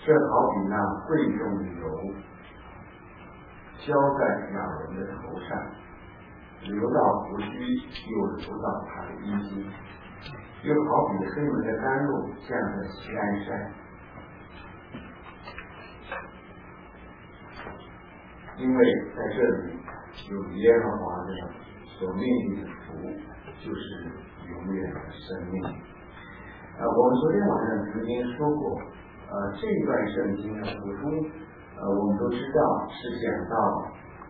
这好比那贵重的油浇在亚伦的头上，流到胡须，又流到他的衣襟，又好比黑门的甘露降在锡安山。因为在这里有耶和华的所命令的福，就是永远的生命。我们昨天晚上曾经说过，这一段圣经的补充，我们都知道是讲到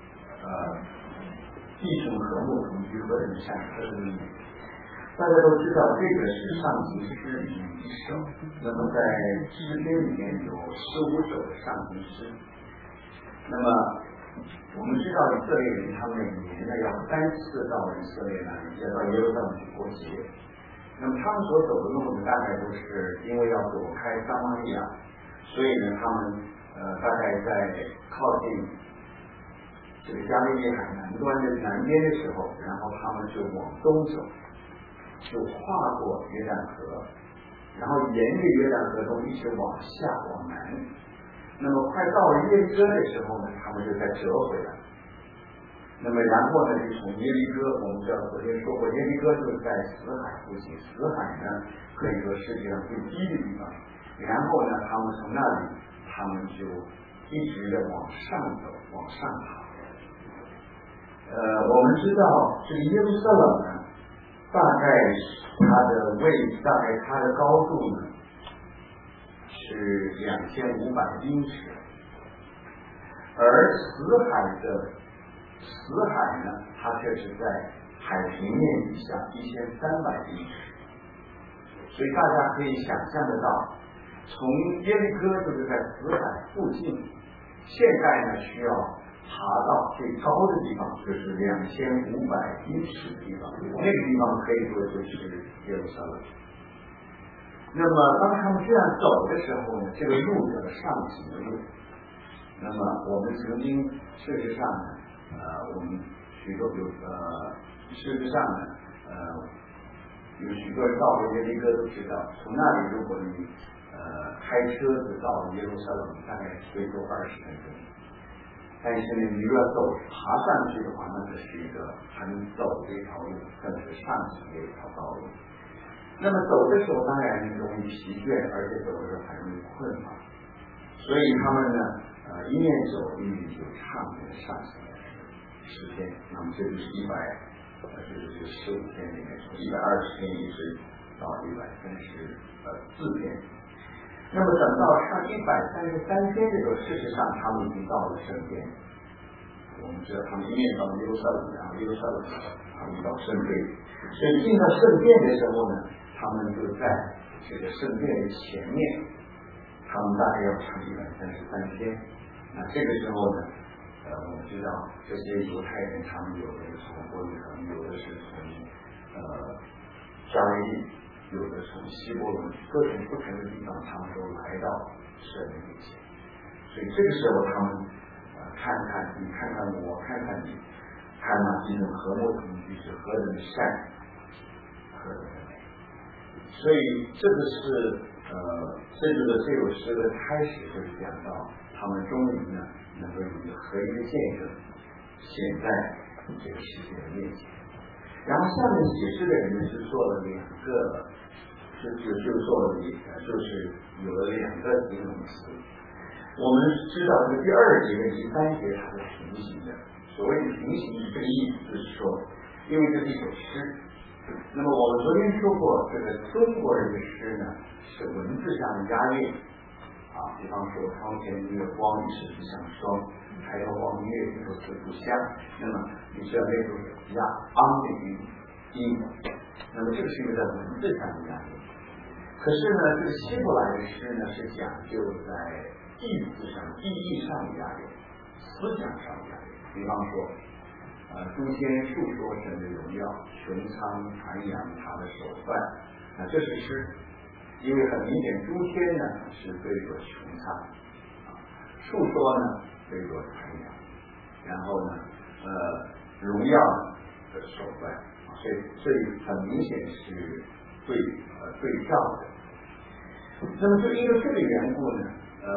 弟兄和睦同居和人善和的命。大家都知道这个是上行诗里面一首，那么在诗篇里面有15首的上行诗。那么我们知道以色列人他们每年呢要3次到以色列那里，要到耶路撒冷去过节。那么他们所走的路呢，大概都是因为要躲开撒玛利亚，所以呢他们大概在靠近这个加利利海南边的时候，然后他们就往东走，就跨过约旦河，然后沿着约旦河中一直往下往南。那么快到了耶哥的时候呢，他们就再折回来。那么然后呢，就从耶利哥，我们知道昨天说过，耶利哥就是在死海附近，死海呢可以说世界上最低的地方。然后呢，他们从那里，他们就一直的往上走，往上爬。我们知道这个耶路撒冷呢，大概它的位置，大概它的高度呢是2500英尺，而死海呢，它却是在海平面以下1300英尺，所以大家可以想象得到，从耶利哥就是在死海附近，现在呢需要爬到最高的地方，就是2500英尺的地方，那个地方可以说就是耶路撒冷。那么当他们这样走的时候呢，这个路叫上行的路。那么我们曾经事实上呢，我们许多事实上呢，有许多人到了耶利哥都知道，从那里如果你开车子到耶路撒冷，大概最多20分钟。但是呢，你如果爬上去的话，那是一个很陡的一条路，更是上行的一条道路。那么走的时候当然容易疲倦，而且走的时候还容易困乏，所以他们呢一面走一面就唱这个上行的诗篇。那么这就是就是15篇里面从120篇一直到134篇。那么等到上133篇的时候，事实上他们已经到了圣殿。我们知道他们一面到耶路撒冷，然后耶路撒冷他们到圣殿，所以进到圣殿的时候呢，他们就在这个圣殿的前面，他们大概要唱133篇。那这个时候呢，我们知道这些犹太人，他们有的是从伯利恒，有的是从加利利，有的从希伯伦，各种不同的地方，他们都来到神的面前。所以这个时候他们看看你，看看我，看看你，看那这种和睦同居是何等的善，何等的美。所以这个是这首诗的开始，就是讲到他们终于呢能够有一个合一的见证显在这个世界的面前。然后下面解释的人呢是做了2个，就是有了2个形容词。我们知道这个第2节跟第3节它是平行的。所谓的平行这个意思就是说，因为这是一首诗。那么我们昨天说过，这个中国人的诗呢是文字上的押韵比方说窗前明月光，疑是地上霜，抬头望明月，低头思故乡。那么你知道那种押昂的音，那么这个是一个在文字上的押韵。可是呢，这个希伯来的诗呢是讲究在意义上的押韵，思想上的押韵。比方说诸天述说神的荣耀，穹苍传扬他的手段，这是诗。因为很明显，诸天呢是对着穹苍，述说呢对着传扬，然后呢荣耀的手段，所以很明显是对照的。那么就因为这个缘故呢，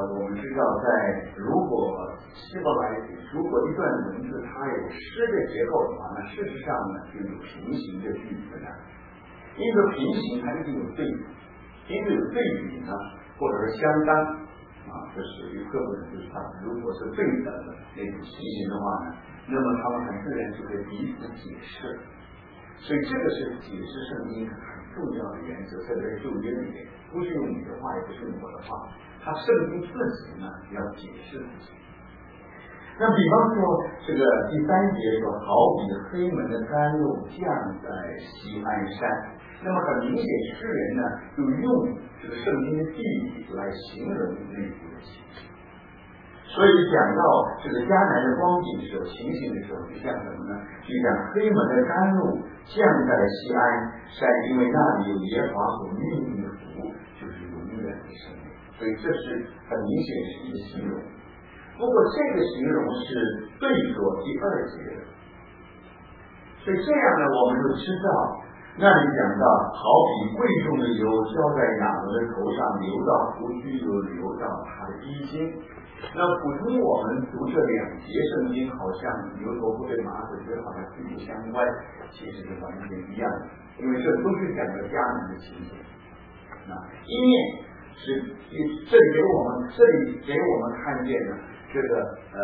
我们知道如果希伯来语，如果一段文字它有诗的结构的话，那事实上呢就有平行的句子呢。因为平行它一定有对比，因为有对比呢，或者是相当这属于课本，就是它如果是对等的那种情形的话呢，那么他们很自然就会彼此解释。所以这个是解释圣经很重要的原则，特别是旧约里面，不是用你的话，也不是用我的话，他圣经自己呢要解释自己。那比方说这个第3节说，好比黑门的甘露降在锡安山，那么很明显诗人呢就用这个圣经的地理来形容那幅的情形。所以讲到这个迦南的光景的时候，情形的时候，就像什么呢？就像黑门的甘露降在锡安山，因为那里有耶和华所命令的福，就是永远的生命。所以这是很明显是一个形容。不过这个形容是对着第2节的，所以这样呢，我们就知道那里讲到，好比贵重的油浇在亚伦的头上，流到胡须，又流到他的衣襟。那普通我们读这2节圣经，好像牛头不对马嘴，这好像并不相关，其实是完全一样的，因为这都是讲的迦南的情景。一面是这里给我们看见呢，这个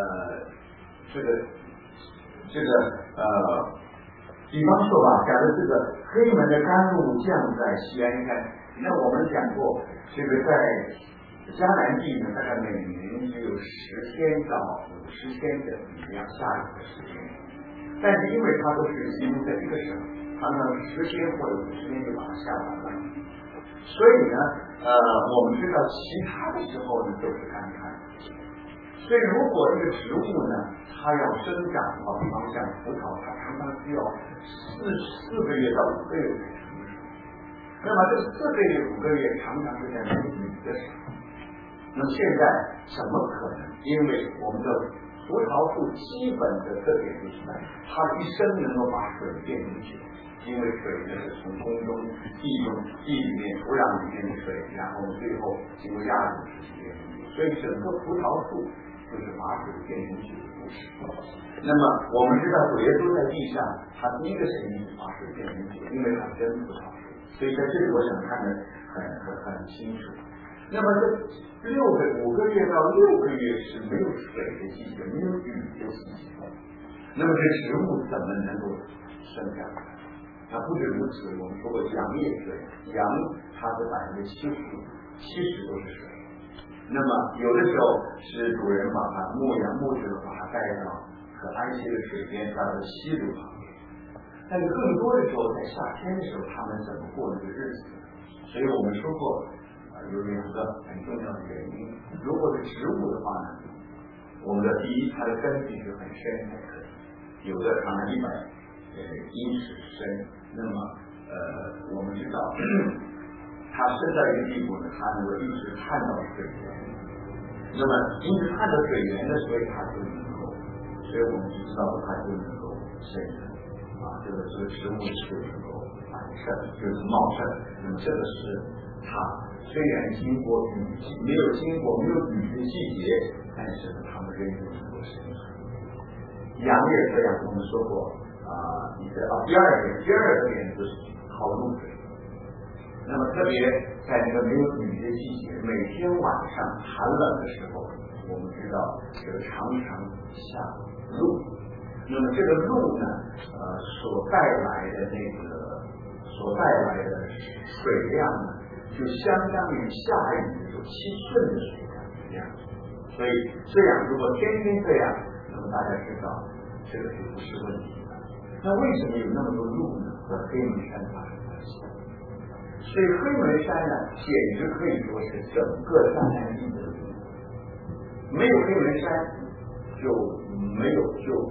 比方说吧，讲的这个黑门的甘露降在锡安山，那我们讲过，这个在迦南地呢，大概每年只有10天到50天的这样下雨的时间，但是因为它都是集中在这个时候，常常10天或者50天就把它下完了，所以呢，我们知道其他的时候呢都是干旱。所以如果这个植物呢，它要生长的话，比方像葡萄，它常常需要4个月到5个月才成熟。那么这4个月、5个月常常是在没有雨的时候。那么现在怎么可能？因为我们的葡萄树基本的特点就是呢，它一生能够把水变成酒，因为水呢是从空中、地里面、土壤里面的水，然后最后经过压力时间变成酒，所以整个葡萄树就是把水变成酒的故事。那么我们知道主耶稣在地上，他第一个神迹是把水变成酒，因为他真葡萄树，所以在这里我想看得很清楚。那么这5个月到6个月是没有水的季节，没有雨的季节，那么这植物怎么能够生长？那不止如此，我们说过杨叶水，杨它是70%都是水。那么有的时候是主人把它牧者把它带到可安息的水边，到了溪流旁边。但是更多的时候，在夏天的时候，他们怎么过这个日子？所以我们说过，有2个很重要的原因。如果是植物的话呢，我们的第一，它的根必须很深才可以，有的长达100英尺深。那么我们知道。它深到一个地步呢，它能够一直看到水源，那么一直看到水源呢，所以它就能够，所以我们就知道它就能够生成这个植物就能够繁盛，就是茂盛。那么这个是它虽然没有经过雨的季节，但是呢，它们仍旧能够生存。杨也这样，我们说过第二个点就是靠露水。那么特别在这个没有雨的季节，每天晚上寒冷的时候，我们知道这个常常下露。那么这个露呢，所带来的水量呢，就相当于下雨的时候7寸的水量这样。所以这样如果天天这样，那么大家知道这个就不是问题了。那为什么有那么多露呢？和黑门山发生关系。所以黑门山呢，简直可以说是整个迦南地的路。没有黑门山，就没有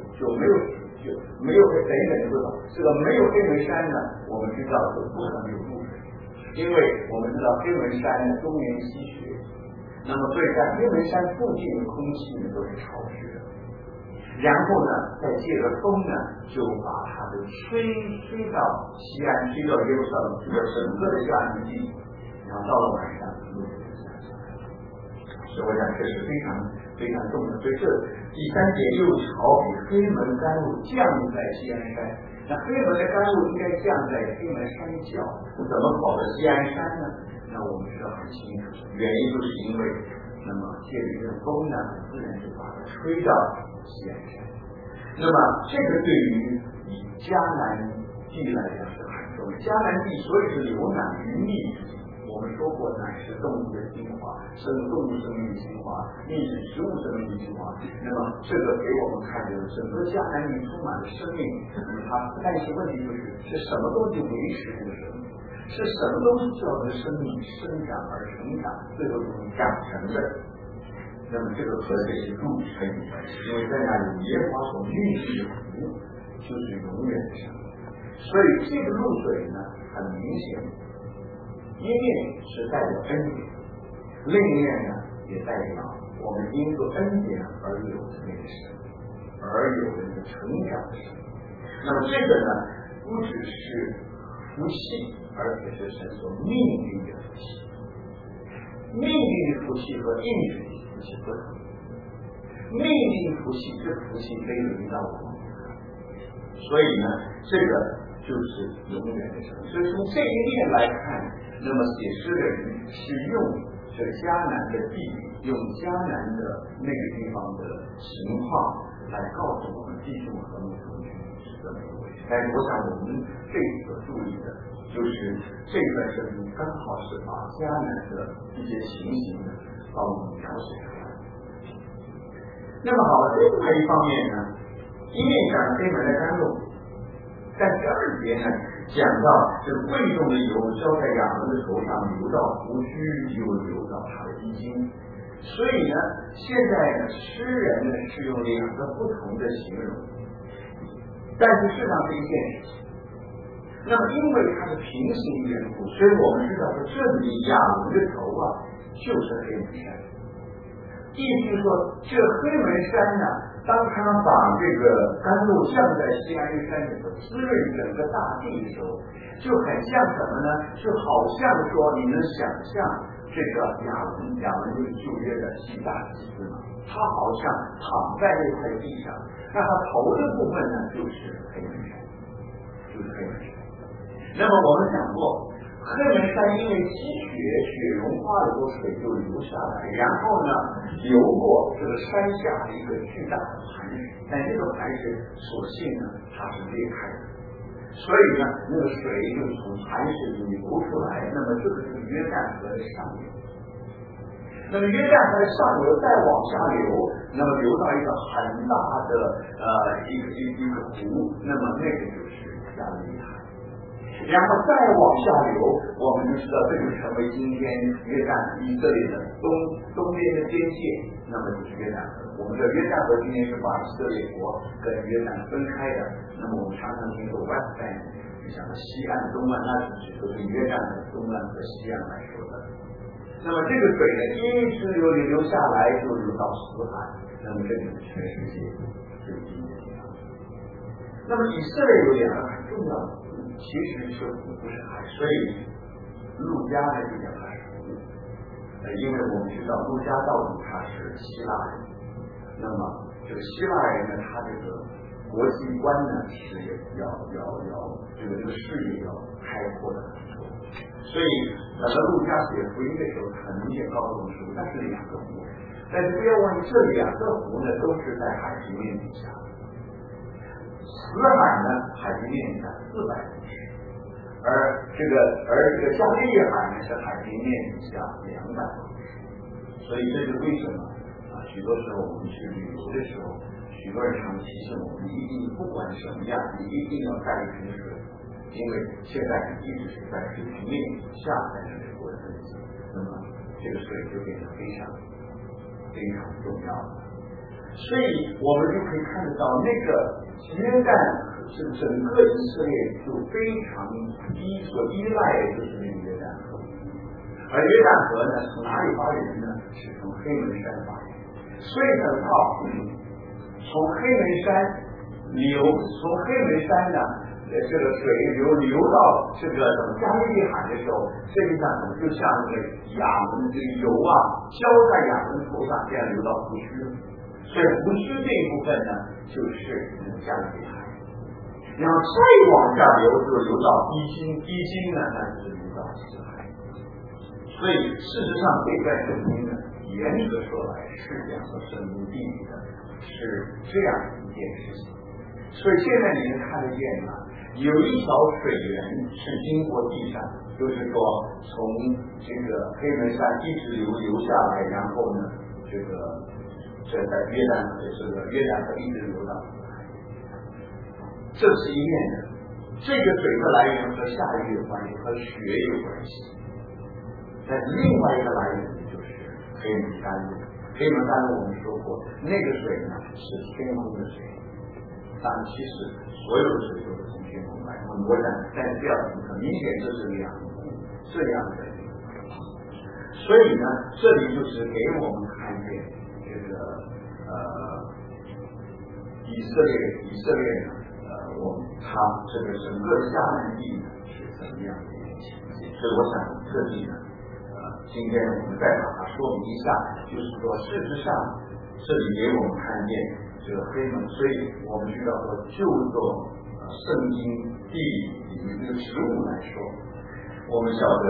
等等说法。这个没有黑门山呢，我们知道就不可能有露水，因为我们知道黑门山呢东缘西学，那么所以在黑门山附近的空气呢都是潮湿的。然后呢，再借着风呢，就把它的吹到西安，吹到耶路撒冷，吹到整个的迦南地，然后到了晚上，露水就下来。所所以我想这是非常非常重要。所以这第3节又好比黑门甘露降在锡安山，那黑门的甘露应该降在黑门山脚，怎么跑到锡安山呢？那我们知道很清楚，原因就是因为那么借着一个风呢，自然就把它吹到锡安山。那么这个对于迦南地来讲是很重要。迦南地所以是流奶与蜜之地，我们说过奶是动物的精华，动物生命的精华，蜜是植物生命的精华。那么这个给我们看就是整个迦南地充满了生命。那么但是问题是什么东西维持这个生命？是什么东西叫这个生命生长而成长，最后长成的？那么这个和这些路程有关系，因为在那里耶和华所运行的湖就是永远的生命。所以这个露水呢，很明显，一面是代表恩典，另一面呢也代表我们因着恩典而有的那个生命，而有的那个成长的生命。那么这个呢，不只是福气，而且是神所命令的福气。命令的福气和应许的福气不同。命令福气，这福气非临到我们，所以呢，这个就是永远的生命。所以从这一面来看，那么写诗的人是用这迦南的地理，用迦南的那个地方的情况来告诉我们弟兄和睦同居是这么一回事。但是我想我们这次所注意的就是这段圣经刚好是把迦南的一些情形呢帮我们描写出来。那么好了，还有一方面呢，一面讲黑门的甘露，但第2节呢讲到这个贵重的油浇在亚伦的头上，流到胡须，又流到他的衣襟。所以呢，现在呢，诗人呢是用2个不同的形容，但是事实上是一件事情。那么因为它是平行缘故，所以我们知道说这里亚伦的头啊就是黑门山。意思是说，这黑门山呢，当他把这个甘露降在锡安山里头，滋润整个大地的时候，就很像什么呢？就好像说，你能想象这个亚伦就是旧约的希大祭司嘛，他好像躺在那块地上，那他头的部分呢，就是黑门山，就是黑门山。那么我们讲过，黑门山因为积雪，雪融化了之后，水就流下来，然后呢流过这个山下的一个巨大的磐石，但这个磐石所幸呢它是裂开的，所以呢那个水就从磐石里流出来。那么这个就是约旦河的上游，那么约旦河的上游再往下流，那么流到一个很大的一个湖，那么那个就是加利利海。然后再往下流，我们就知道这就成为今天约旦以色列的东边的边界，那么就是约旦河。我们的约旦河今天是把以色列国跟约旦分开的，那么我们常常听说 West Bank， 就像西岸、东岸，那只是对约旦的东岸和西岸来说的。那么这个水呢，一直流下来，就流到死海，那么这就是全世界最低的地方。那么以色列有2个很重要的，其实是湖，不是海，所以路加呢就讲它是湖。因为我们知道路加到底他是希腊人，那么这个希腊人呢，他这个国际观呢是要这个视野要开阔的很多，所以等到路加写福音的时候，很明显告诉我们说，那是2个湖，但是不要忘记这2个湖呢都是在海平面底下。死海呢，海平面底下400公尺，而这个加利利海呢是海平面底下200公尺，所以这是为什么许多时候我们去旅游的时候，许多人常提醒我们，一定不管什么样，你一定要带一瓶水，因为现在一直是在水平面下才是流过的分析，那么这个水就变得非常非常重要了。所以我们就可以看得到，那个约旦是整个以色列就非常所依赖的就是那个约旦河，而约旦河呢，从哪里发源呢？是从黑门山发源。所以等到从黑门山呢， 这个水流到这个加利利海的时候，实际上就像那个亚伦这个油啊浇在亚伦头上，这样流到胡须。所以胡须这一部分呢，就是加利利海。然后再往下流，就流到低津呢，那就是流到死海。所以事实上，这段圣经呢，严格说来是讲说生命地理的，是这样一件事情。所以现在你能看得见吗？有一条水源是经过地上，就是说从这个黑门山一直流下来，然后呢，这在约旦河一直流到。这是一面的，这个水的来源和下雨有关系，和雪有关系。但另外一个来源就是黑门山路。黑门山路我们说过，那个水呢是天空的水。当然，其实所有的水都是从天空来，很多人但是这样很明显这是两股这样的。所以呢，这里就是给我们看见这个以色列呢。它这个整个迦南地呢是怎么样的一个情形？所以我想特地呢，今天我们再把它说明一下，就是说事实上这里给我们看见这个黑门，所以我们知道说就做圣经地理里面这个植物来说，我们晓得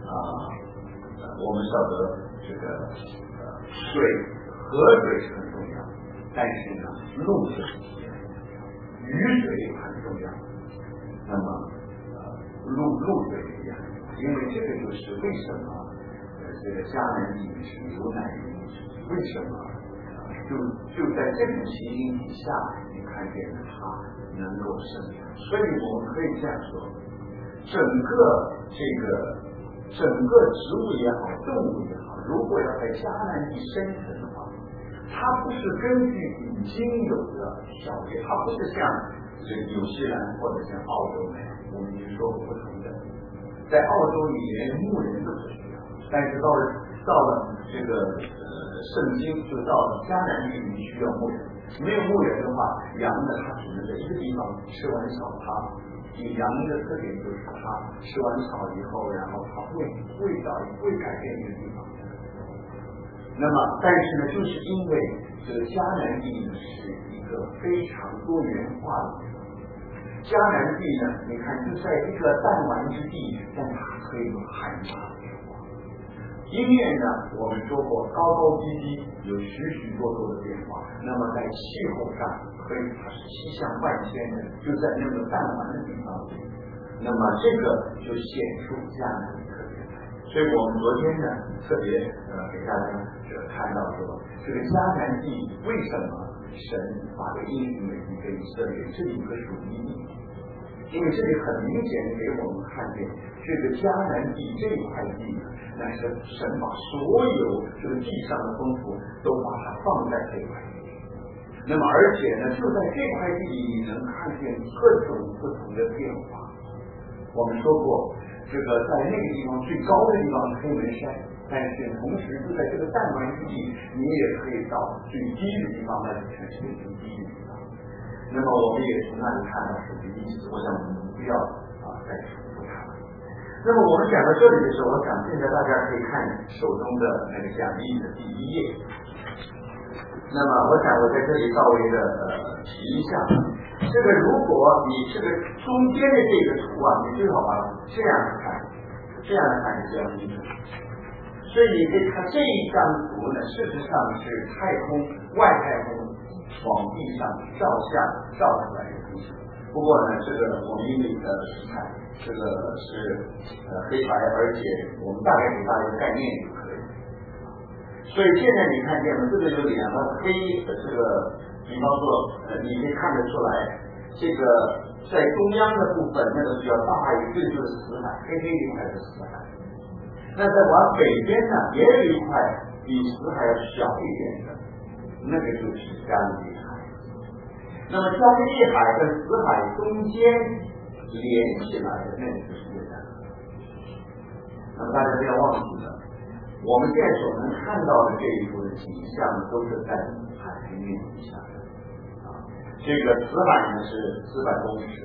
这个水河水是很重要，但是呢露水雨水很重要，那么露水也很重要，因为这个就是为什么这个迦南地是牛奶与蜜之地，为什么就在这种情形底下，你看见了它能够生长。所以我们可以这样说，整个植物也好，动物也好，如果要在迦南地生存的话，它不是根据已经有的条件，它不是像这个纽西兰或者像澳洲那样，我们已经说过不同的。在澳洲里连牧人都是需要，但是到了这个圣经，就到了迦南地里需要牧人，没有牧人的话，羊呢它只能在一个地方吃完草，它羊的特点就是它吃完草以后，然后它会改变一个地方。那么，但是呢，就是因为这个迦南地呢是一个非常多元化的地方。迦南地呢，你看就在一个弹丸之地，但它可以有很大的变化。一面呢，我们说过高高低低，有许多的变化。那么在气候上，可以它是气象万千的，就在那个弹丸的地方。那么这个就显出迦南的特点。所以我们昨天呢，特别给大家看到说，这个迦南地为什么神把这个应许美地给以色列，这里有个属灵意义。因为这里很明显的给我们看见，这个迦南地这一块地呢，那是神把所有这个地上的丰富都把它放在这块地。那么而且呢，就在这块地里，你能看见各种不同的变化。我们说过，这个在那个地方最高的地方是黑门山，但是同时就在这个弹丸之地，你也可以到最低的地方，那是全世界最低的地方。那么我们也从那里看到什么意思？我想我们不要再重复它了。那么我们讲到这里的时候，我想现在大家可以看手中的那个讲义的第一页。那么我想我在这里稍微的提一下，这个如果你这个中间的这个图啊，你最好把它这样看，这样看是比较清楚。所以你可以看这一张图呢，事实上是太空外太空往地上照出来的东西。不过呢，这个我们因为题材，这个是黑白，而且我们大概给大家一个概念就可以。所以现在你看见了，这个有两个黑的这个，比方说你可以看得出来，这个在中央的部分那个比较大一个就是死海，黑一块是死海。那在往北边呢，也有一块比死海要小一点的，那个就是加利利海。那么加利利海跟死海中间连起来的那个就是约旦河。那么大家不要忘记了，我们现在所能看到的这一幅的景象都是在海平面底下的。这个死海呢是400公尺，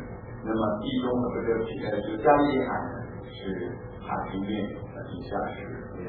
那么地中和这个加利利海呢是海平面以下是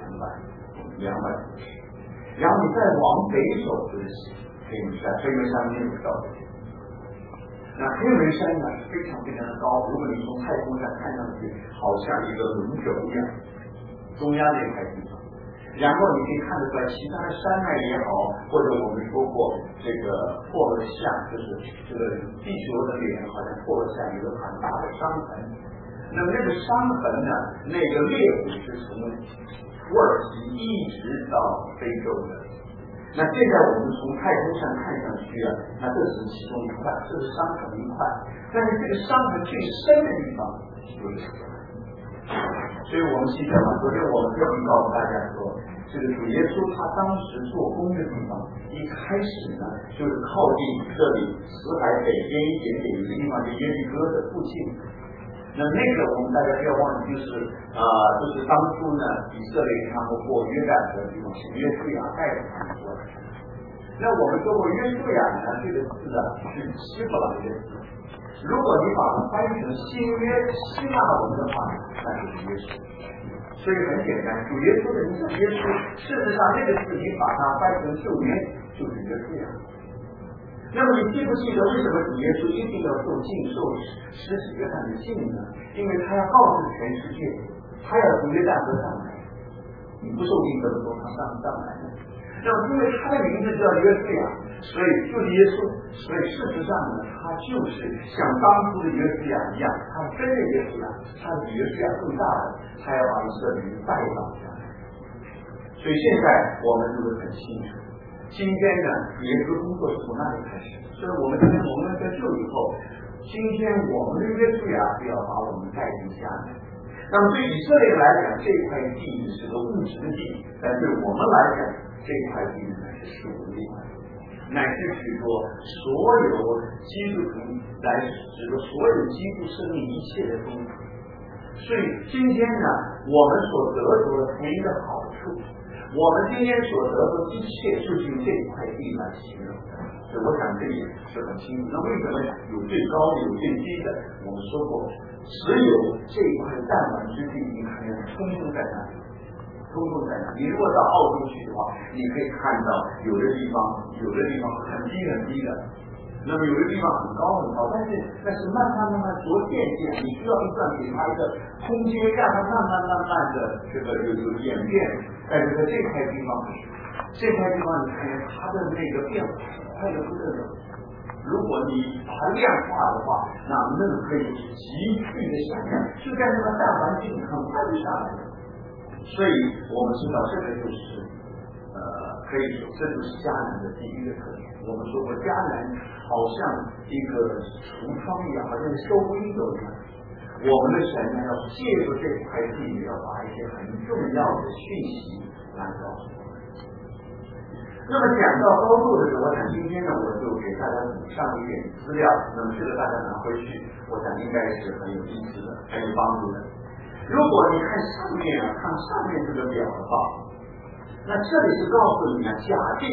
200公尺，然后你再往北走就是黑门山，黑门山没有到的。那黑门山呢是非常非常的高，如果你从太空上看上去，好像一个轮轴一样，中央这块地方。然后你可以看得出来，其他的山脉也好，或者我们说过这个破了像，就是这个地球的脸好像破了像一个很大的伤痕。那么那个伤痕呢，那个裂谷是从土耳其一直到非洲的。那现在我们从太空上看上去啊，那这是其中一块，这是伤痕一块，但是这个伤痕最深的地方就是死海。所以我们记得嘛，昨天我们特别告诉大家说，这个主耶稣他当时做工的地方，一开始呢就是靠近这里死海北边一点点有个地方是耶利哥的附近。那个我们大家不要忘记，就是当初呢以色列他们过约旦河的地方是约书亚带着他们过来。那我们说过约书亚呢这个字啊是希伯来的字，如果你把它翻译成新约希腊文的话，那就是耶稣。所以很简单，主耶稣的名字耶稣，事实上这个字你把它翻成旧约就是约书亚。那么你记不记得为什么主耶稣一定要受浸受施洗约翰的浸呢？因为他要告诉全世界，他要从约旦河上来，你不受浸怎么说他上来呢？那么因为他的名字叫约书亚，所以就是耶稣，所以事实上呢，他就是像当初的约书亚一样，他真的约书亚，他比约书亚更大的，他要把以色列人带到下来。所以现在我们就是很清楚。今天呢，耶稣工作是从那里开始，所以我们今天蒙了得救以后，今天我们的约书亚是要把我们带进下来。那么对以色列来讲，这块地是个物质的地，但对我们来讲，这块地呢是属灵的地，乃至许多所有基督徒来指着所有基督生命一切的东西。所以今天呢，我们所得着的福音的好处。我们今天所得的一切就是用这块地来形容的，所以我想这也是很清楚。那为什么有最高的有最低的？我们说过，只有这块弹丸之地，你看见通通在那里，通通在那里。你如果到澳洲去的话，你可以看到有的地方很低很低的，那么有的地方很高很高，但是那是慢慢逐渐渐，你需要一段给它一个空间，让它慢慢的这个有演变。但是在这块地方你看见它的那个变化快得不得了。如果你把它量化的话，那可以急剧的下降，就在那个大环境很快就下来了。所以我们知道这个就是可以说这就是迦南的第一个特点。我们说过迦南好像一个橱窗一样，好像收音斗一样。我们的神呢，要借助这块地，要把一些很重要的讯息来告诉我们。那么讲到高度的时候，我想今天呢，我就给大家补上一点资料。那么这个大家拿回去，我想应该是很有意思的，很有帮助的。如果你看上面这个表的话，那这里是告诉你呢，假定，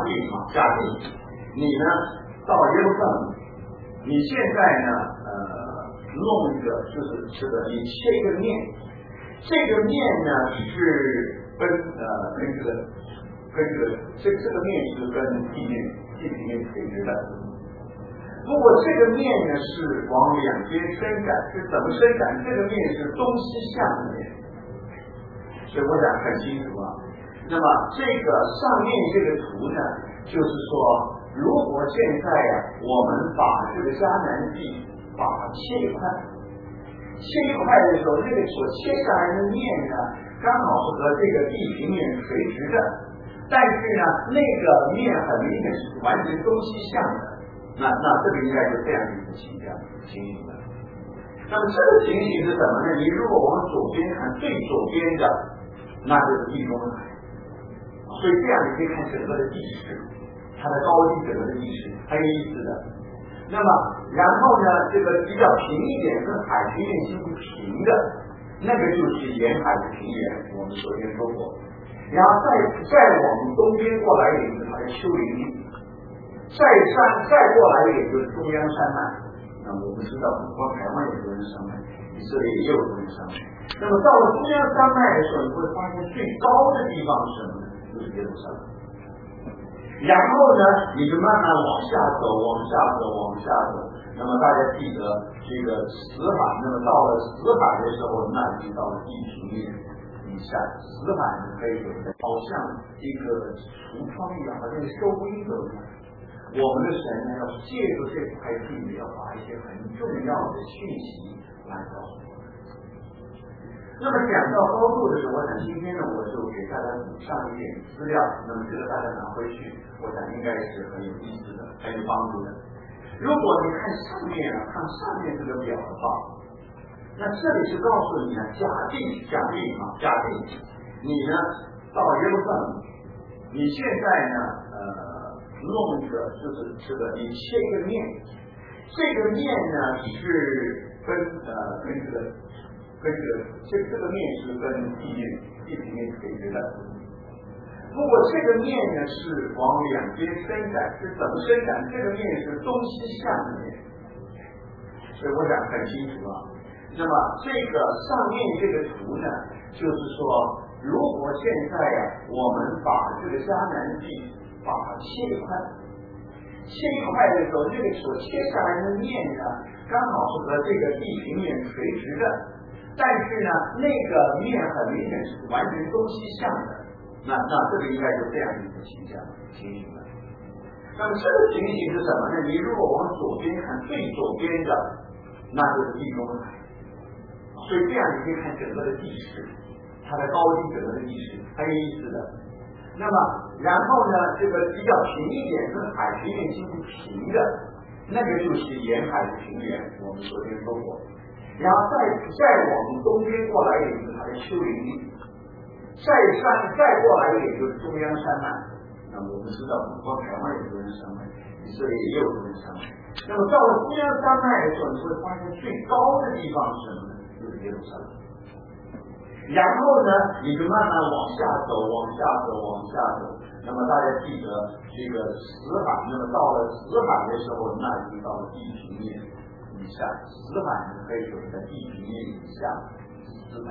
你呢到耶路撒冷，你现在呢弄一个就是这个你切一个面，这个面呢是跟这个面是跟地平面垂直的。不过这个面呢是往两边伸展，是怎么伸展？这个面是东西向的面，所以我讲很清楚啊。那么这个上面这个图呢，就是说，如果现在我们把这个迦南地把它切一块的时候，这个所切下来的面呢，刚好是和这个地平面垂直的，但是呢，那个面很明显是完全东西向的。那这个应该是这样一个情形的。那么这个情形是什么呢？你如果往左边看，最左边的，那就是地中海。所以这样你可以看整个的地势，它的高低整个的地势很有意思的。那么然后呢，这个比较平一点，跟海平面几乎平的，那个就是沿海的平原，我们昨天说过。然后再往东边过来一点是它的丘陵地，再过来一点就是中央山脉， 那我们知道，不光台湾有多人上麦，以色列也有多人上麦。那么到了中央山脉的时候，你会发现最高的地方是什么呢？就是耶路撒冷。然后呢，你就慢慢往下走，往下走，往下走。那么大家记得这个死海，那么到了死海的时候，那已经到了地平面以下。死海呢，可以说好像一个橱窗一样，好像收音都一样。我们的神呢，要借助这块地，要把一些很重要的讯息来告诉我们。那么讲到高度的时候，我想今天呢，我就给大家补上一点资料。那么这个大家拿回去，我想应该是很有意思的，很有帮助的。如果你看上面啊，看上面这个表的话，那这里是告诉你呢，假定你呢到耶路撒冷，你现在呢弄一个就是这个，你切一个面，这个面呢是跟这个面是跟地平面垂直的。如果这个面呢是往两边伸展，是怎么伸展？这个面是东西向的面，所以我想很清楚啊。那么这个上面这个图呢，就是说，如果现在啊，我们把这个迦南地把它切一块的时候，这个所切下来的面呢，刚好是和这个地平面垂直的。但是呢，那个面很明显是完全东西向的，那这个应该就这样一个情形了。那么这个情形是什么呢？你如果往左边看，最左边的那就是地中海，所以这样你可以看整个的地势，它的高低整个的地势很有意思的。那么然后呢，这个比较平一点，跟海平面几乎平的，那个就是沿海的平原，我们昨天说过。然后再往东边过来一点就是它的丘陵地，再过来一点就是中央山脉。那么我们知道，不光台湾有多人山脉，以色列也有多人山脉。那么到了中央山脉的时候，你会发现最高的地方是什么呢？就是耶路撒冷。然后呢，你就慢慢往下走，往下走，往下走。那么大家记得这个死海，那么到了死海的时候，那已经到了地平面以下。死海呢，可以说是在地平面以下死海。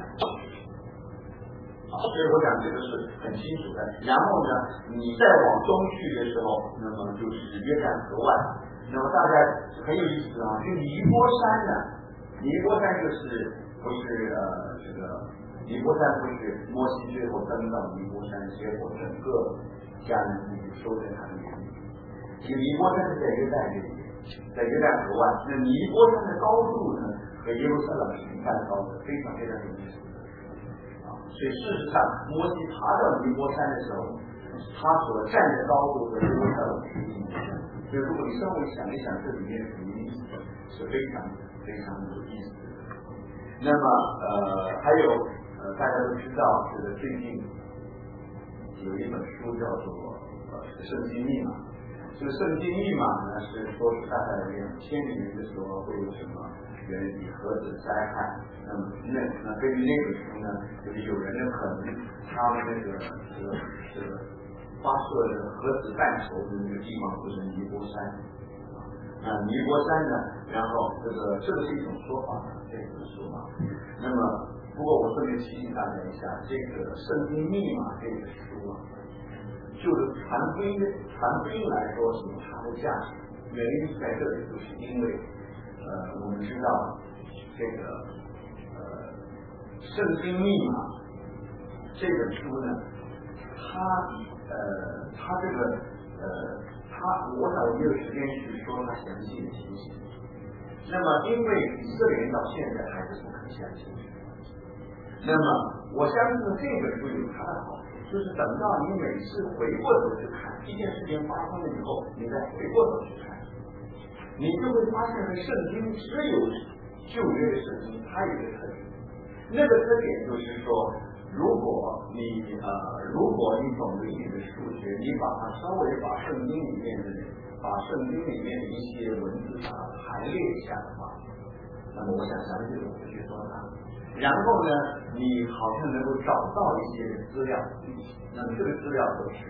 所以我讲这个是很清楚的。然后呢，你再往东去的时候，那么就是约旦河外。那么大家很有意思啊，就尼波山呢，尼波山不是这个尼波山不是摩西最后登到尼波山，结果整个迦南地就收在他的眼里。这个尼波山是在约旦这里，在约旦河外。那尼波山的高度呢，和耶路撒冷是一般高的，非常非常有意思。所以事实上，摩西爬到尼波山的时候，他所站的高度和耶路撒冷是一模一样。所以如果你稍微想一想，这里面什么意思，是非常非常有意思的。那么还有大家都知道，这个最近有一本书叫做《圣经密码》。这个圣经密码呢，是说是大概2000年的时候会有什么原理核子灾害。那根据那本书呢，就是有人可能他们这个发射这个核子弹头的那个地方就是尼泊山。尼泊山呢，然后这个是一种说法，这种说法。那么不过我顺便提醒大家一下，这个圣经密码这个书啊，就是传福音来说是有它的价值。原因是在这里，就是因为我们知道这个圣经密码这本书呢，我想没有时间去说它详细的情形。那么因为以色列人到现在还是不肯相信。那么我相信这本书有它的好处，就是等到你每次回过头去看一件事情发生了以后，你再回过头去看，你就会发现圣经只有旧约的圣经它有一个特点，那个特点就是说，如果你懂得一点的数学，你把圣经里面的一些文字把它排列一下的话，那么我想详细的我不去说它。然后呢，你好像能够找到一些资料，那么这个资料都是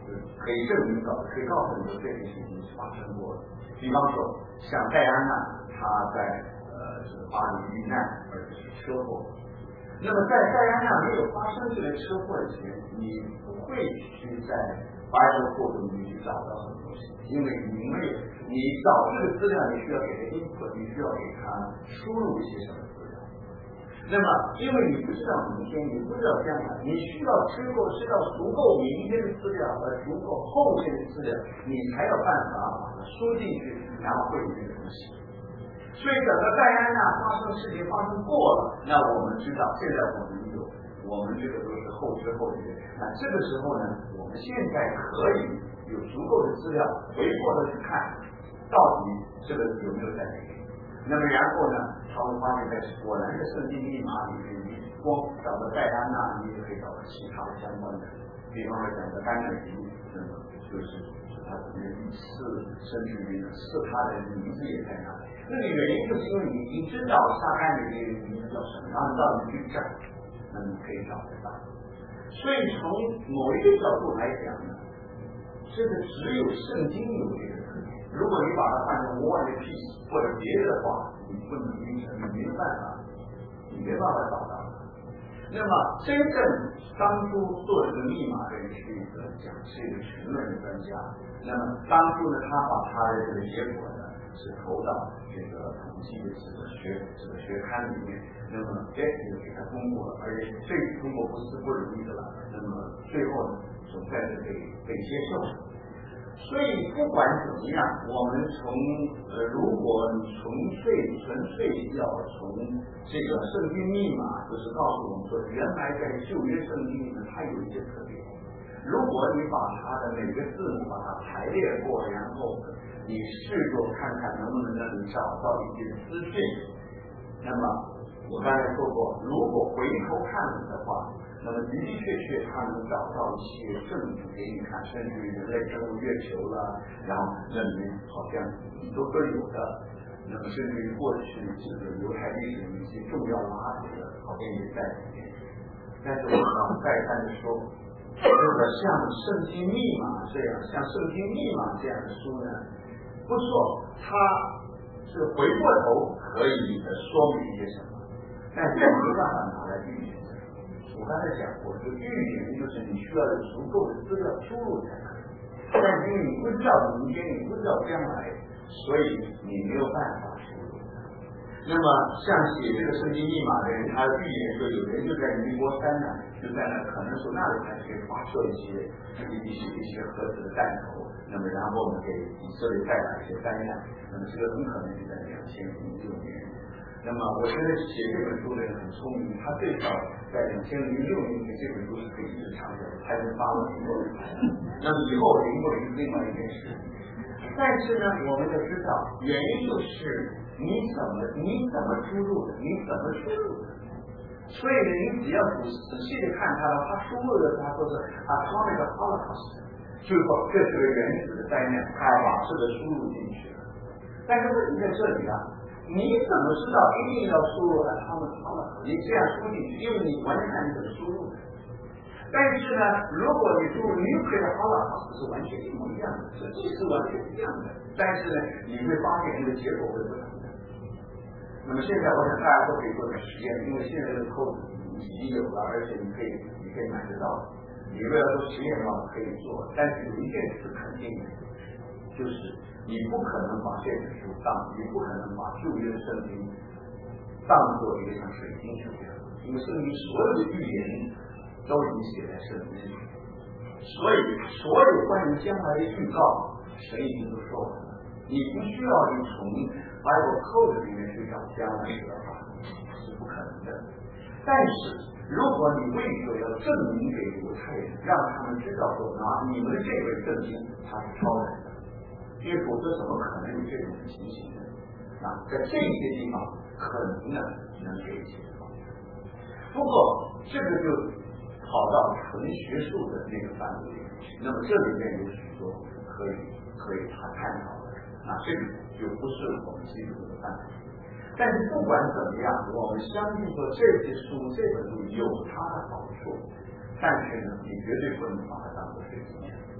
可以证明到，可以告诉你说这件事情是发生过的。比方说，像戴安娜，她在这个巴黎遇难，而且是车祸。那么在戴安娜没有发生这个车祸以前，你不会去在Bible code里面去找到什么东西，因为你找这个资料，你需要给它input，你需要给它输入一些什么资料。那么，因为你不知道明天，你不知道将来，你需要知道足够明天的资料和足够后天的资料，你才有办法把它输进去，然后会有这个东西。所以等到戴安娜事情发生过了，那我们知道现在我们这个都是后知后觉。那这个时候呢，我们现在可以有足够的资料回过头去看，到底这个有没有在里面。那么然后呢，他会发现在果然的圣经密码里面，你光找到戴安娜，你也可以找到其他的相关的，比方说讲的甘乃迪，就是他怎么刺，甚至于刺他的名字也在那里。那个原因就是因为你已经知道大概的这个名字叫什么，然后到你去找，那你可以找得到。所以从某一个角度来讲呢，这个只有圣经有这个特点。如果你把它换成War and Peace或者别的话，你不能预测，你没办法找到。那么真正当初做这个密码的人是一个讲是一个群论的专家。那么当初呢，他把他的这个结果呢是投到这个统计的这个学刊里面，那么也给他通过了，而且这通过不是不容易的了。那么最后呢，总算是被接受。所以不管怎么样，我们如果你纯粹要从这个圣经密码，就是告诉我们说，原来在旧约圣经里面它有一些特点。如果你把它的每个字母把它排列过，然后你试着看看能不能让你找到一些资讯，那么我刚才说过，如果回头看的话，那么的的确确他能找到一些证据给你看，甚至于人类登陆月球了，然后那里面好像都有的。那么甚至于过去这个犹太历史的一些重要拉扯的，好像也在里面。但是我们再三的说，这个像圣经密码这样，像圣经密码这样的书呢，不说它是回过头可以说明一些什么，但是没办法拿来预言。我刚才讲过，这个预言就是你需要有足够的资料输入才可以，但是因为你不知道明天，你不知道将来，所以你没有办法输入。那么像写这个圣经密码的人，他预言说有人就在尼泊山呢，就在那可能说那里还可以发射一些核子的弹头，那么然后我们给以色列带来一些灾难，那么这个很可能是在2006年。那么我觉得写这本书的人很聪明，他最少在2006年这本书是可以一直长久的，还能发了很多人。那么以后0是另外一件事。但是呢，我们要知道原因就是你怎么输入的，你怎么输入的。所以呢，你只要仔细的看它的，它输入的他说是 atomic holocaust， 就是说这是个原子的灾难，他把这个输入进去了。但是问题在这里啊。你怎么知道一定要输入他们好了？你这样输进去，因为你完全看你怎么输入的。但是呢，如果你输入 nuclear holocaust 是完全一模一样的，这意思完全一样的，但是呢，你会发现这个结果会不同的。那么现在我想大家都可以做点实验，因为现在这个code已经有了，而且你可以买得到。你为了做实验的话可以做，但是有一件事肯定的，就是你不可能把这本书你不可能把旧约的圣经当做一个像水晶书一样，因为圣经所有的预言都已经写在圣经里，所以所有关于将来的预告，神已经都说完了。你不需要你从 Bible code 里面去找将来的话，是不可能的。但是如果你为了要证明给犹太人，让他们知道说你们这本圣经它是超人的。因为否则怎么可能有这种情形呢？在这些地方可能呢能给一些方向。不过这个就跑到纯学术的那个范围里面去，那么这里面有许多可以探讨的，这个就不是我们基础的范围。但是不管怎么样，我们相信说这本书有它的好处，但是呢，你绝对不能把它当作水晶。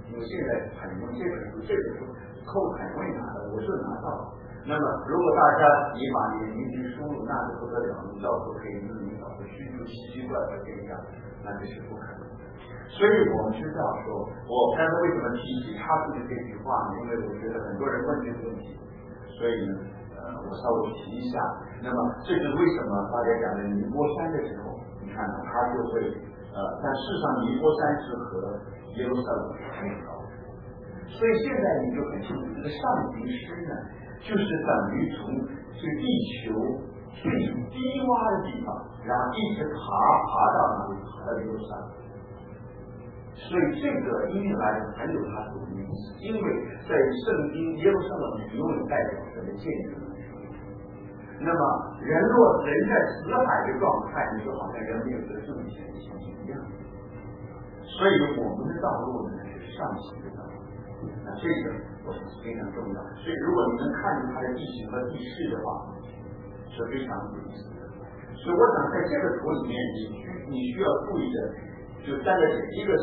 因为现在很用这本书扣很容易拿到，我就拿到了。那么如果大家你把你的名字输入，那就不得了，你到时候可以自己找个虚构奇奇怪怪现象，那这是不可能。所以我们知道说，我刚才为什么提起他说的这句话呢？因为我觉得很多人问这个问题，所以呢，我稍微提一下。那么这是为什么大家讲的尼波山的时候，你看他就会但事实上尼波山是和耶路撒冷很高的，所以现在你就很清楚，这个上行诗呢，就是等于从这个地球最低洼的地方，然后一直爬到哪里？爬到耶路撒冷。所以这个音乐来很有它的意思，因为在圣经耶路撒冷永远代表神的建筑。那么人在死海的状态，你就好像人没有得救以前的情形一样。所以我们的道路呢是上行的道路，那这个我想是非常重要的。所以如果你能看出它的地形和地势的话，是非常有意思的。所以我想在这个图里面，你需要注意的就三个点，一个是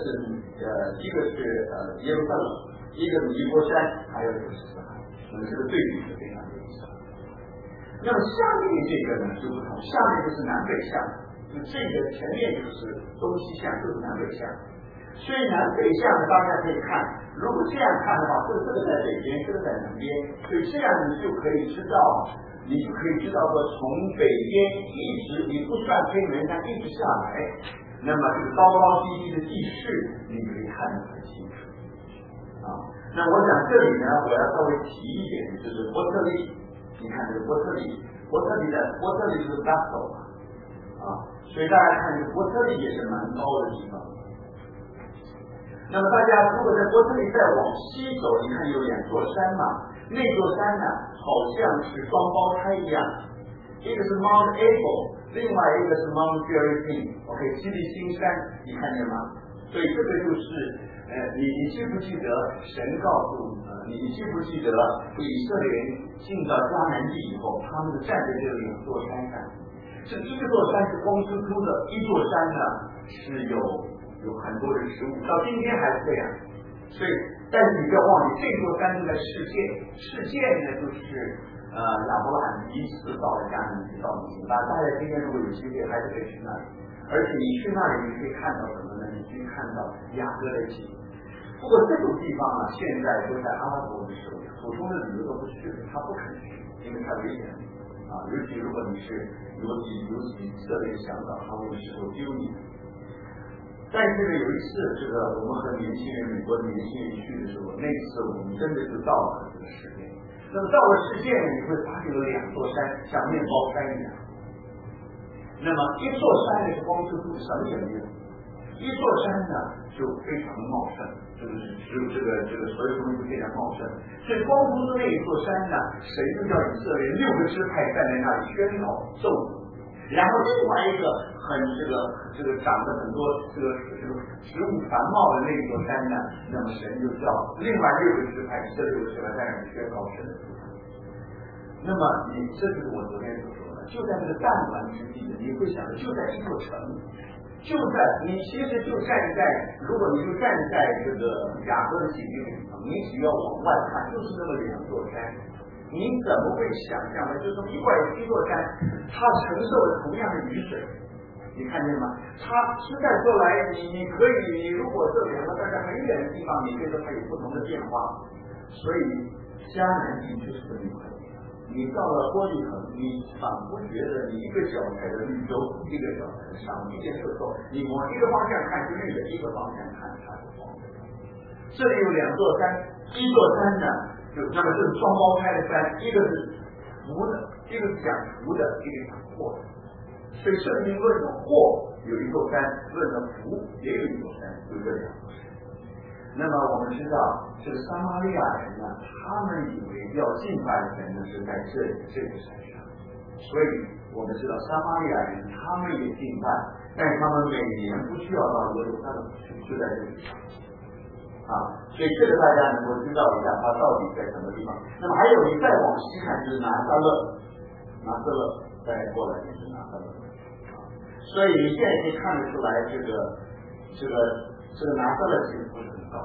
耶路撒冷，一个是尼波山，还有就是死海。这个对比是非常有意思的。那么下面这个呢就不同，下面就是南北向，就这个前面就是东西向，就是南北向。所以南北向呢，大家可以看，如果这样看的话，这个在北边，这个在南边，所以这样你就可以知道说，从北边一直你不算黑门山一直下来，那么这个高高低低的地势，你可以看得很清楚。那我想这里呢，我要稍微提一点，就是伯特利。你看这个伯特利是 Bethel 所以大家看这个伯特利也是蛮高的地方。那么大家如果在伯特利再往西走，你看有两座山嘛，那座山呢好像是双胞胎一样，一个是 Mount Abel， 另外一个是 Mount Gerizim， 基利新山，你看见吗？所以这个就是你记不记得神告诉你记不记得以色列人进到迦南地以后，他们站在这两座山上，这一个座山是光秃秃的，一座山呢是有很多的食物，到今天还是这样。所以但是你不要忘记，这座山就在世界呢就是亚伯拉罕第一次到了迦南地，到了大家今天如果有机会还是可以去那里，而且你去那里你可以看到什么呢？你可以看到雅各的井。不过这种地方呢，现在都在阿拉伯的手里，普通的旅游都不去，他不肯去，因为太危险尤其如果你是尤其设备想法，他会事后丢你。但是呢，有一次我们和美国的年轻人去的时候，那次我们真的就到了这个世界。那么到了世界呢，你会发现有两座山像面包山一样。那么一座山呢是光秃秃，什么也没有；一座山呢就非常的茂盛，这个所有东西都非常茂盛。所以光秃秃那一座山呢，神就叫以色列6个支派站在那里宣告咒诅，然后另外一个长得很多植物繁茂的那一座山呢，那么神就叫另外6个支派，这6个支派在那里宣告神的祝福。那么这就是我昨天所说的，就在这个弹丸之地，你会想就在一座城，你其实就站在，如果你就站在这个雅各的井的地方，你只要往外看，就是那么2座山，你怎么会想象呢？就是一座山，它承受了同样的雨水，你看见吗？它实在说来，你可以，如果这2个站在很远的地方，你可以说它有不同的变化。所以迦南地就是这么一块。你到了玻璃城，你仿佛觉得你一个脚踩在绿洲，一个脚踩在上面，这时候你往一个方向看是绿的，一个方向看它是黄的。这里有2座山，一座山呢，那么这是双胞胎的山，一个是福的，一个是讲福的，一个讲祸的。所以圣经论的祸有一座山，论的福也有一座山，就这2座山。那么我们知道这个撒玛利亚人呢，他们以为要敬拜神呢是在这个山上，所以我们知道撒玛利亚人他们也敬拜，但是他们每年不需要到耶路撒冷去，就在这里所以这个大家能够知道一下它到底在什么地方。那么还有你再往西看就是拿撒勒再过来就是拿撒勒所以你现在可以看得出来这个拿撒勒其实不是很高，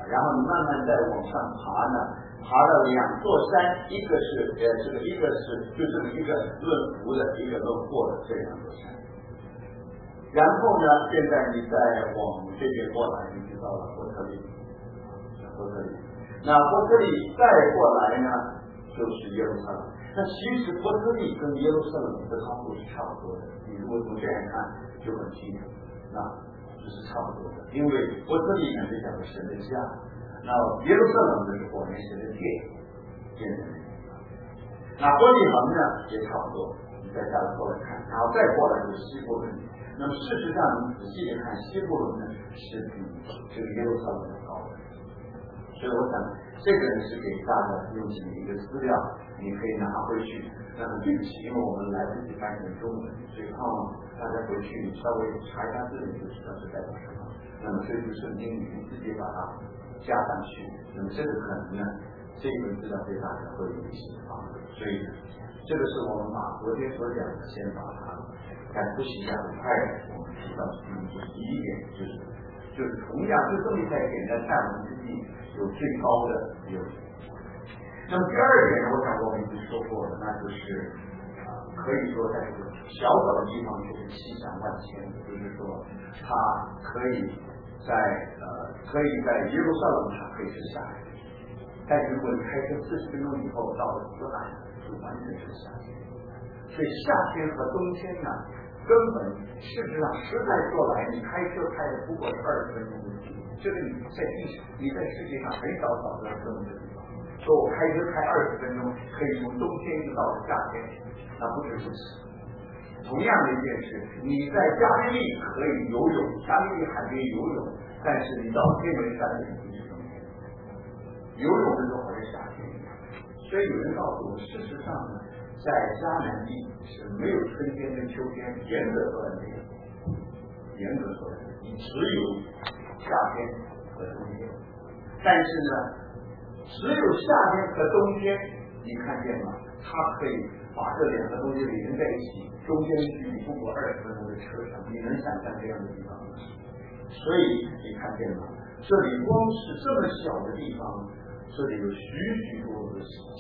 然后你慢慢再往上爬呢，爬到2座山，一个是就这么一个论福的，一个论祸的这2座山。然后呢，现在你再往这边过来，你就到了伯特利。那伯特利再过来呢，就是耶路撒冷。那其实伯特利跟耶路撒冷的高度是差不多的，你如果从这样看就很清楚，那就是差不多的。因为伯特利呢是讲的神的家，那耶路撒冷呢是火焰神的殿的地方。那伯利恒呢也差不多，你再下来过来看，然后再过来就是西伯伦。那么事实上，你仔细的看，西伯伦呢是比这个耶路撒冷要高的。所以我想，这个呢是给大家用起一个资料，你可以拿回去。那么对不起，因为我们来不及翻成中文，所以盼望大家回去稍微查一下字，你就知道是代表什么。那么这部圣经你自己把它加上去，那么这个可能呢，这个资料对大家会有一些帮助。所以呢，这个是我们把昨天所讲的，先把它再复习一下，很快我们提到第一点就是同样就这么一在简单看文之地有最高的优点。那么第二点呢，我想我们已经说过了，那就是可以说在这个小小的地方就是气象万千，就是说它可以在耶路撒冷它可以是夏天，但如果你开车40分钟以后到了死海，就完全是夏天。所以夏天和冬天呢，根本事实上实在说来，你开车开的不过20分钟的距离，这个你在世界上很少找到这么个地方。说我开车开20分钟，可以从冬天一直到夏天，那不是如此。同样的一件事，你在加利利可以游泳，加利利海边游泳，但是你到天文山里不是冬天，游泳的时候好像夏天一样。所以有人告诉我，事实上呢，在迦南地是没有春天跟秋天，严格说来没有，你只有夏天和冬天。但是呢，只有夏天和冬天，你看见吗？它可以把这2个东西连在一起，中间距离不过20分钟的车程，你能想象这样的地方吗？所以你看见吗？这里光是这么小的地方，这里有许多的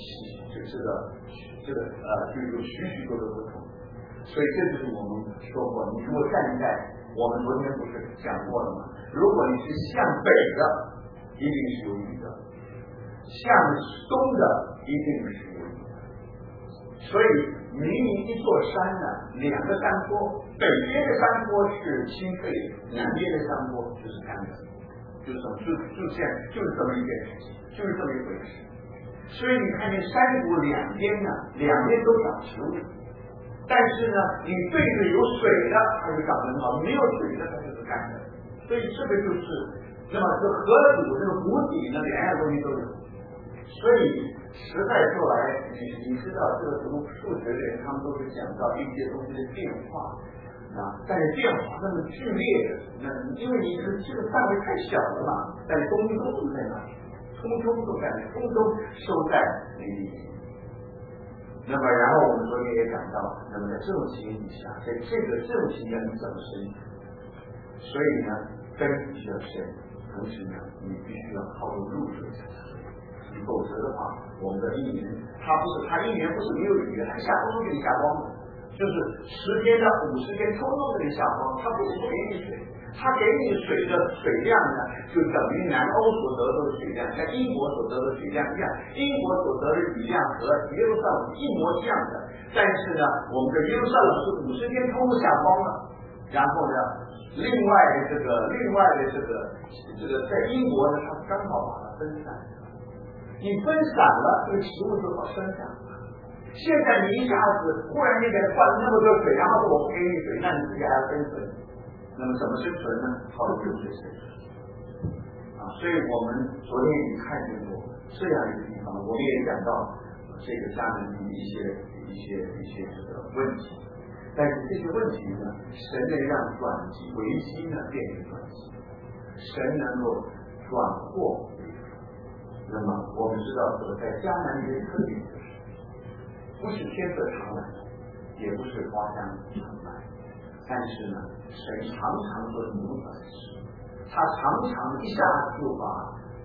就有许多的不同。所以这就是我们说过，你如果站在我们昨天不是讲过了吗？如果你是向北的，一定是有雨的；向东的一定是有雨的。所以明明一座山呢，2个山坡，北边的山坡是清脆的，南边的山坡就是干的，就是这么一件事情，就是这么一回事。所以你看见山谷两边都长植物，但是呢，你对着有水的它就长得很好，没有水的它就是干的。所以这个就是，那么这河谷这个谷底呢，2样东西都有。所以实在说来，你知道这个读数学的人，他们都是讲到一些东西的变化但是变化那么剧烈的，那因为你这个范围太小了嘛，但是东西都在那里，通通收在那里。那么然后我们昨天也讲到，那么在这种情形下，在这种情形下你怎么生存？所以呢，根必须要深，同时呢，你必须要靠入水才可以。否则的话，我们的一年，它一年不是没有雨，它下风给你下光的，就是10天到50天通通给你下光，它不给你水，它给你水的水量呢，就等于南欧所得的水量，像英国所得的水量一样，英国所得的雨量和耶路撒冷一模一样的，但是呢，我们的耶路撒冷是50天通通下光了，然后呢，另外的这个在英国呢，它刚好把它分散。你分散了，这个植物就好生长。现在你一下子忽然间给它灌了那么多水，然后我不给你水，那你自己还要生存。那么怎么生存呢？靠着水生存。所以我们昨天已经看见过这样一个地方，我们也讲到这个下面的一些这个问题。但是这些问题呢，神能让转机危机呢变成转机，神能够转祸。那么我们知道说，在迦南地的特点就是，不是天色常蓝，也不是花香常漫，但是呢，神常常做扭转的事，他常常一下子就把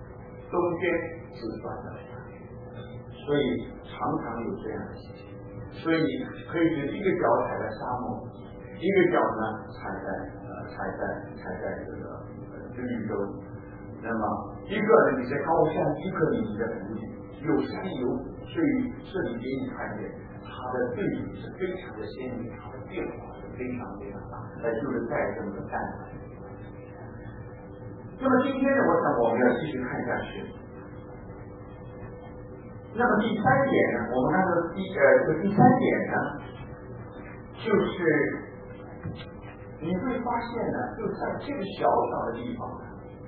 中间是断的，所以常常有这样的情形。所以可以是一个脚踩在沙漠，一个脚呢踩在这个绿洲。那么一个呢你在高山，一个你在谷底，有山有谷，所以这里给你看见它的对比是非常的鲜明，它的变化是非常非常大，就是在这么个淡淡。那么今天呢，我想我们要继续看下去。那么第三点呢，我们看到第三点呢，就是你会发现呢，就在这个小小的地方呢，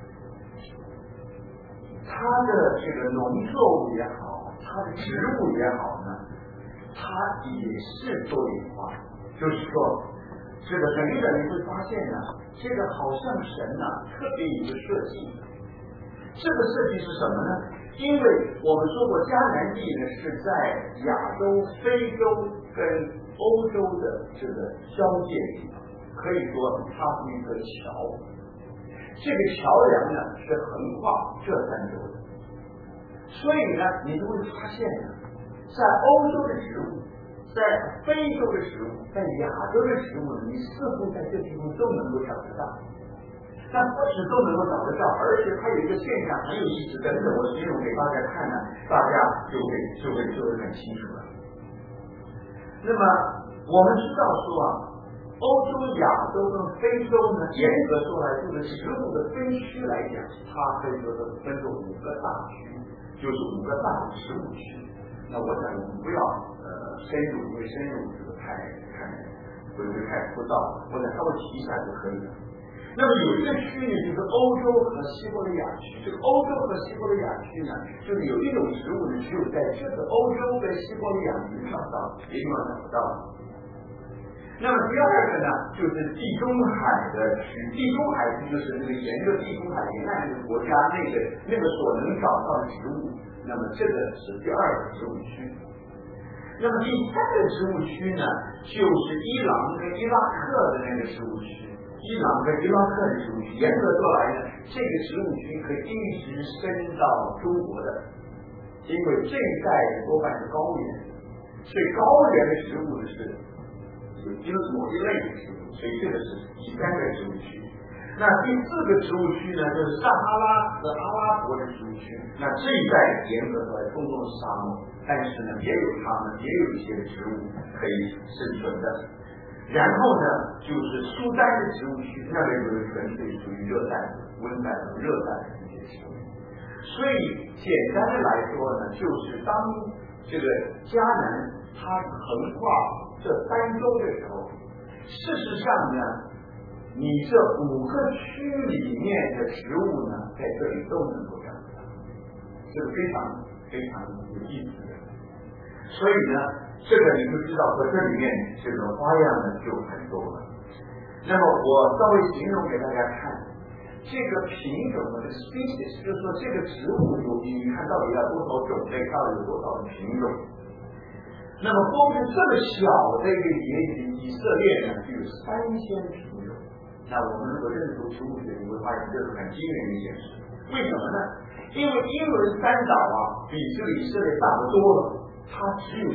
它的这个农作物也好，它的植物也好呢，它也是多元化。就是说，这个等于你会发现呢，这个好像神呢特别有一个设计。这个设计是什么呢？因为我们说过迦南地呢是在亚洲、非洲跟欧洲的这个交界地方，可以说它是一个桥。这个桥梁呢是横跨这三洲的，所以呢你就会发现呢，在欧洲的植物，在非洲的植物，在亚洲的植物呢，你似乎在这地方都能够找得到。但不止都能够找得到，而且它有一个现象很有意思，等等我形容给大家看呢，大家就会很清楚了。那么我们知道说啊，欧洲、亚洲跟非洲呢，严格说来，这个植物的分区来讲，它可以说是分作5个大区，就是5个大的植物区。那我想我们不要深入，因为深入这个会太枯燥，我想稍微提一下就可以了。那么有一个区域就是欧洲和西伯利亚区，这个欧洲和西伯利亚区呢，就是有一种植物呢，只有在这个欧洲跟西伯利亚地方找，别地方找不到。那么第二个呢，就是地中海的区，地中海区就是那个沿着地中海沿岸那个国家那个所能找到的植物，那么这个是第二个植物区。那么第三个植物区呢，就是伊朗跟伊拉克的那个植物区。伊朗跟伊拉克的植物区，严格说来呢，这个植物区可以一直伸到中国的，因为这一带多半是高原，所以高原的植物呢是有某一类的植物，所以这个是第三个植物区。那第4个植物区呢，就是撒哈拉和阿拉伯的植物区。那这一带严格说来，通通是沙漠，但是呢，也有一些植物可以生存的。然后呢，就是苏丹的植物区，那边就是纯粹属于热带、温带和热带的一些植物。所以简单的来说呢，就是当这个迦南它横跨这3洲的时候，事实上呢，你这5个区里面的植物呢，在这里都能够找到，这个非常非常有意思的。所以呢，这个你就知道说这里面这个花样呢就很多了。那么我稍微形容给大家看，这个品种的 species， 就是说这个植物你看到底要多少种类，到底有多少的品种。那么光是这么小的一个以色列呢，就有3000品种。那我们如果认读植物学，你会发现这是很惊人的一件事。为什么呢？因为英伦三岛啊，比这个以色列大得多了。它只有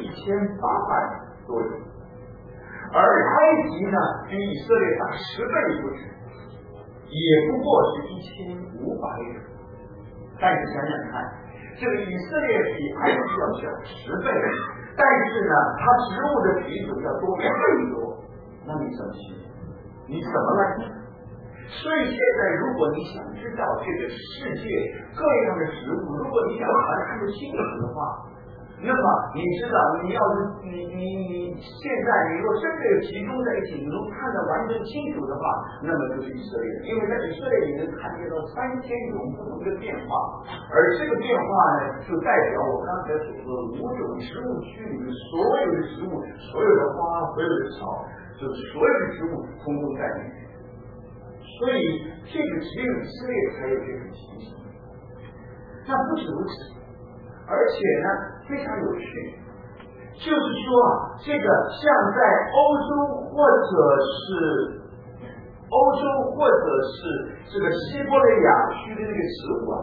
1800多种，而埃及呢比以色列大10倍不止，也不过是1500种。但是想想看，这个以色列比埃及要小10倍，但是呢，它植物的品种要多1倍多，那你怎么行？你怎么来比？所以现在如果你想知道这个世界各样的植物，如果你想把它看得清楚的话，那么你知道，你要是你现在你如果真的集中在一起，你能看得完全清楚的话，那么就是以色列，因为在以色列你能看见到3000种不同的变化，而这个变化呢，就代表我刚才所说的5种植物区里面所有的植物、所有的花、所有的草，就是所有的植物通通在里面。所以这个只有以色列才有这种情形。那不止如此。而且呢，非常有趣，就是说啊，这个像在欧洲或者是这个西伯利亚区的那个植物啊，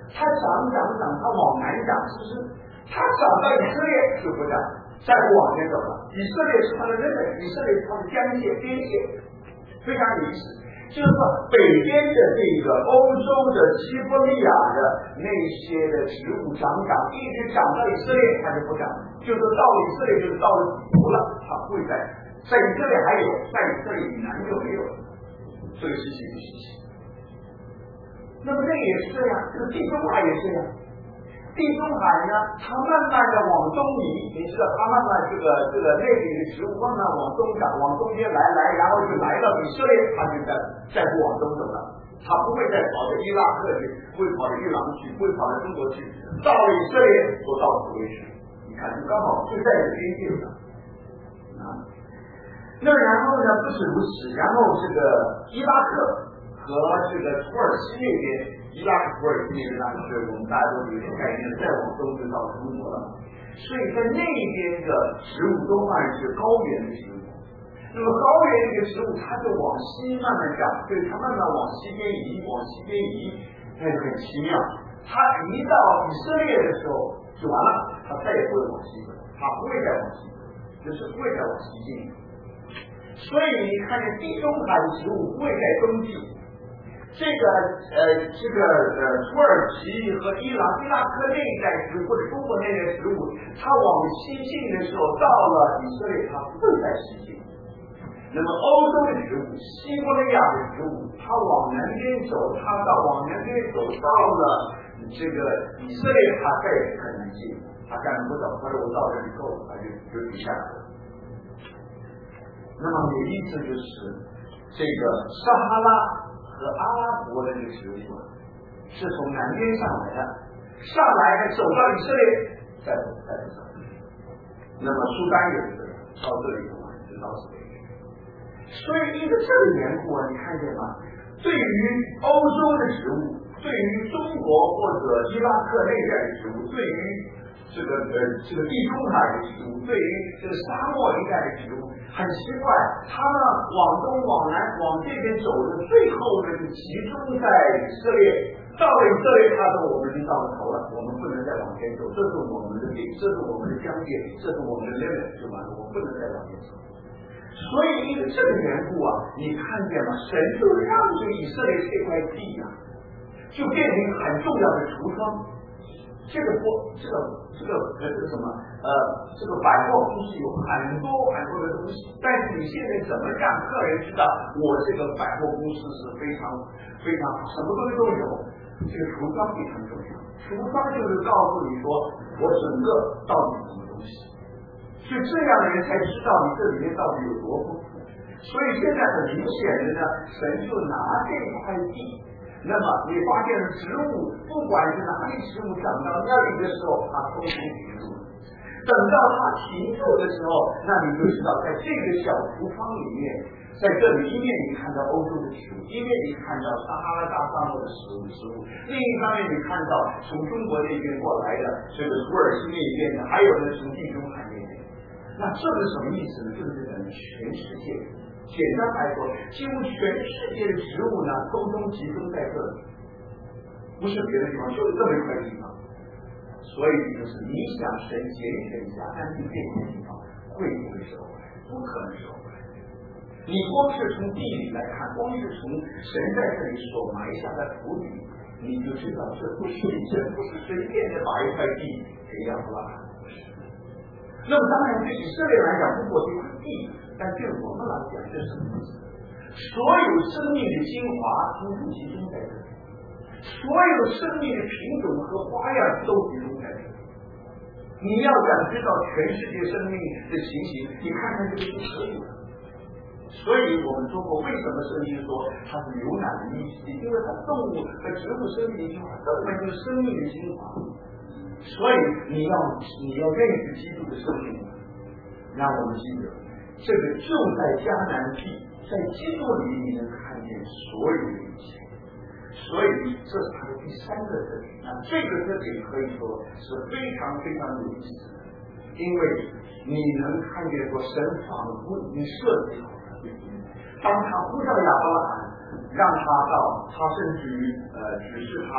它长，它往南长，其实它长到以色列就不长，再不往前走了。以色列是它的根本，以色列是它的疆界边界，非常有意思。就是说，北边的这个欧洲的西伯利亚的那些的植物长，一直长到以色列它就不长，就是到了以色列就是到了底部了，它不会在以色列还有，在以色列以南就没有了。这个是新的信息。那么这也是这样，这个地中海也是这样。地中海呢，它慢慢的往东移，你知道，它慢慢这个那里的植物慢慢往东长，往东边来，然后就来到以色列，它就再不往东走了，它不会再跑到伊拉克去，不会跑到伊朗去，不会跑到中国去，到了以色列就到此为止。你看，就刚好就在这边界上啊。那然后呢，不止如此，然后这个伊拉克和这个土耳其那边。伊拉克、土耳其那边是我们大家都有些概念，再往东就到中国了。所以在那边的植物都算是高原的植物。那么高原这个植物，它就往西慢慢长，对，它慢慢往西边移，那就很奇妙。它移到以色列的时候就完了，它再也不会往西走，它不会再往西走，就是不会再往西进。所以你看见地中海的植物不会在冬季。这个土耳其和伊拉克那一带植物，或者中国那一带植物，它往西进的时候，到了以色列，它不在西进。那么欧洲的植物、西伯利亚的植物，它往南边走，往南边走到了这个以色列，它再也不可能进，它干不走，他说我到这里够了，他就停下来了。那么有意思就是这个撒哈拉和阿拉伯的这个植物是从南边上来的，走到以色列，再走。那么苏丹也是这样，到这里的话就到此为止。所以因为这个缘故你看见吗？对于欧洲的植物，对于中国或者伊拉克那边的植物，对于这个地中海的植物，对于这个沙漠一带的植物，很奇怪，他们往东往南往这边走的，最后呢就集中在以色列。到了以色列，他说我们已经到了头了，我们不能再往前走，这是我们的地，这是我们的疆界，这是我们的 limit， 就完了，我不能再往前走。所以因为这个缘故你看见吗？神就让这以色列这块地就变成很重要的橱窗。这个什么这个百货公司有很多的东西，但是你现在怎么让客人知道我这个百货公司是非常什么东西都有？这个橱窗非常重要，橱窗就是告诉你说我整个到底什么东西，所以这样的人才知道你这里面到底有多丰富。所以现在很明显的呢，神就拿这块地。那么你发现植物，不管是哪里植物长到那里的时候，它通通停住。等到它停住的时候，那你就知道，在这个小橱窗里面，在这里一面你看到欧洲的植物，一面你看到撒哈拉大沙漠的植物，另一方面你看到从中国那边过来的这个土耳其那边的，还有呢从地中海那边。那这是什么意思呢？就是等于全世界。简单来说，几乎全世界的植物呢，通通集中在这里，不是别的地方，就是这么一块地方。所以就是你想神拣选一下安定这块地方，会不会收回来？不可能收回来。你光是从地理来看，光是从神在这里所埋下的土里，你就知道这不是随便的把一块地给亚伯拉罕。那么当然对以色列来讲，如果这块地，但对我们来讲，这是什么意思？所有生命的精华都集中在这里，所有生命的品种和花样都集中在这里。你要想知道全世界生命的情形，你看看这个是可以的。所以我们说过，为什么圣经说它是牛奶的意思？因为它动物和植物生命的精华根本就是生命的精华。所以你要认识基督的生命，让我们记得。这个就在迦南地，在基督里你能看见所有的一切，所以这是它的第三个特点。那这个特点可以说是非常有意思的，因为你能看见说神仿佛你设计好了，当他呼召亚伯拉罕，让他到，他甚至于指示他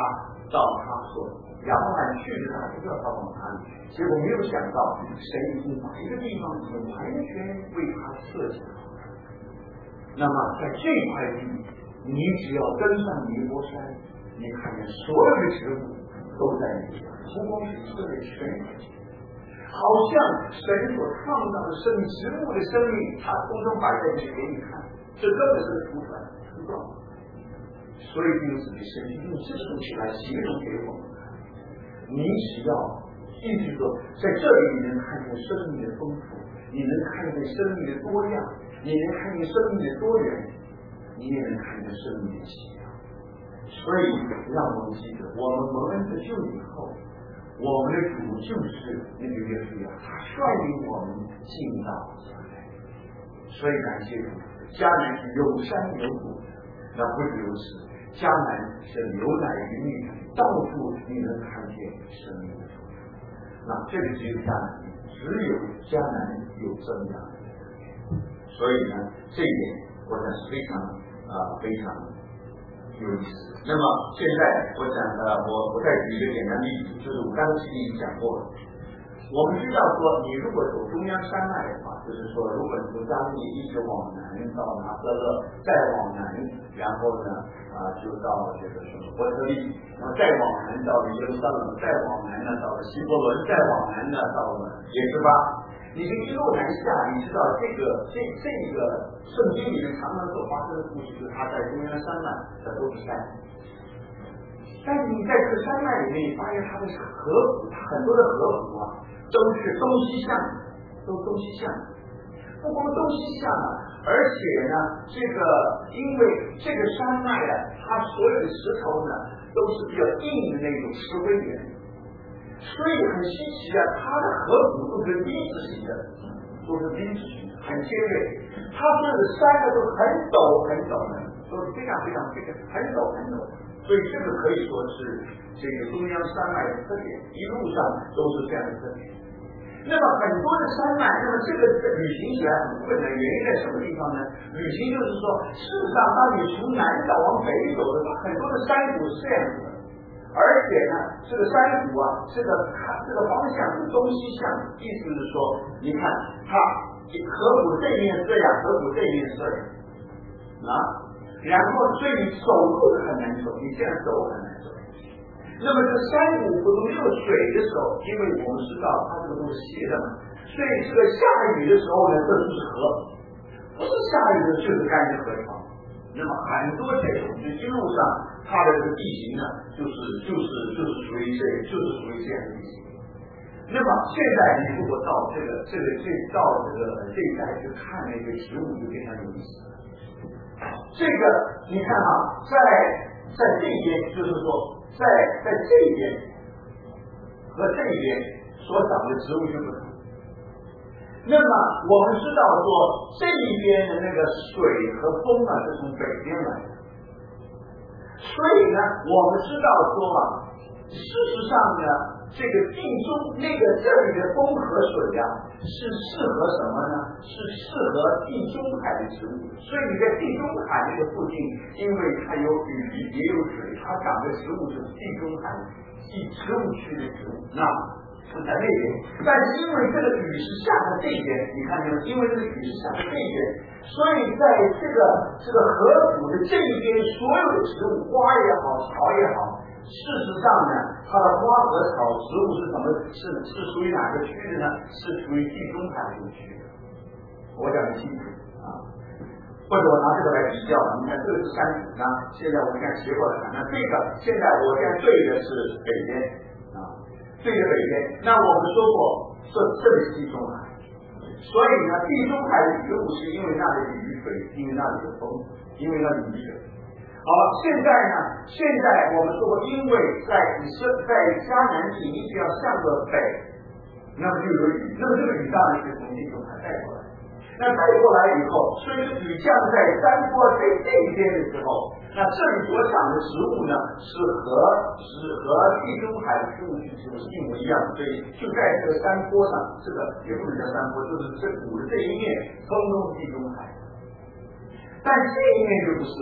到他所亚伯兰去的他不知道他往哪里，结果没有想到神已经把一个地方已经完全为他设计好了。那么在这块地，你只要登上尼泊山，你看见所有的植物都在那里，不光是以色列全体，好像神所创造的生命，植物的生命，它通通摆在这里给你看，这根本是图传图状。所以因此神用这个东西来形容给我们看，你只要一直说，在这里你能看见生命的丰富，你能看见生命的多样，你能看见生命的多元，你也能看见生命的奇妙。所以让我们记得，我们蒙恩的救以后，我们的主就是那个约书亚，他率领我们进到迦南。所以感谢主，迦南是有山有谷的，那不只如此，迦南是牛奶与蜜，到处你能看见生命的丰富。那这个只有迦南，只有迦南有这么样的特点。所以呢，这一点我想是非常有意思。那么现在我想我再举一个简单例子，就是我刚才已经讲过了。我们知道说，你如果走中央山脉的话，就是说，如果你从加利利一直往南到拿撒勒，再往南，然后呢就到这个什么伯特利，然后再往南到了耶路撒冷，再往南呢到了希伯伦，再往南呢到了耶路撒冷。你这一路南下，你知道这个圣经里面常常所发生的故事，就是他在中央山脉，它都是山。但是你在这个山脉里面，你发现它的河谷，它很多的河谷都是东西向的，都东西向的。不光东西向的，而且呢，因为这个山脉它所有的石头呢，都是比较硬的那种石灰岩。所以很稀奇它的河谷都是 V 字形的，都是 V 字形的，很尖锐。它所有的山呢都很陡很陡的，都是非常很陡很陡。所以这个可以说是这个中央山脉的特点，一路上都是这样的特点。那么很多的山脉，那么这个旅行起来很困难，原因在什么地方呢？旅行就是说，事实上当你从南岛往北走的话，很多的山谷是这样子的。而且呢，这个山谷这个方向是东西向，意思是说，你看它河谷这面这样，河谷这面这样然后所以你走路很难走，你这样走很难走。那么这山谷不是没有水的时候，因为我们知道它这个都是斜的嘛，所以这个下雨的时候呢，这就是河；不是下雨的就是干净河床。那么很多这种就一路上它的这个地形呢，就是属于这样的地形。那么现在你如果到这一带去看那个植物，就非常有意思了。这个你看在这边就是说，在这边和这边所长的植物就不同。那么我们知道说，这一边的那个水和风是从北边来的，所以呢，我们知道说事实上呢，这个地中这里的风和水是适合什么呢？是适合地中海的植物。所以你在地中海那个附近，因为它有雨也有水，它长的植物就是地中海植物区的植物，那是在那边。但是因为这个雨是下在这边，你看见吗？因为这个雨是下在这边，所以在这个河谷的这一边，所有的植物，花也好，草也好，事实上呢，它的花和草植物是属于哪个区的呢？是属于地中海这个区的。我讲的清楚或者我拿这个来比较，你看这个是山谷现在我们看斜过来看，那这个现在我现在对的是北边对着北边。那我们说过，这里是地中海，所以呢，地中海的植物是因为那里有雨水，因为那里有风，因为那里有雨水。好了，现在我们说过，因为在迦南地，你只要向着北，那么就有雨，那么这个雨当然是从地中海带过来。那带过来以后，随着雨降在山坡这边的时候，那这里所长的植物呢，是和地中海的植物是一模一样的，所以就在这个山坡上，这个也不能叫山坡，就是这谷的这一面，通通是地中海。但这一面就不是了。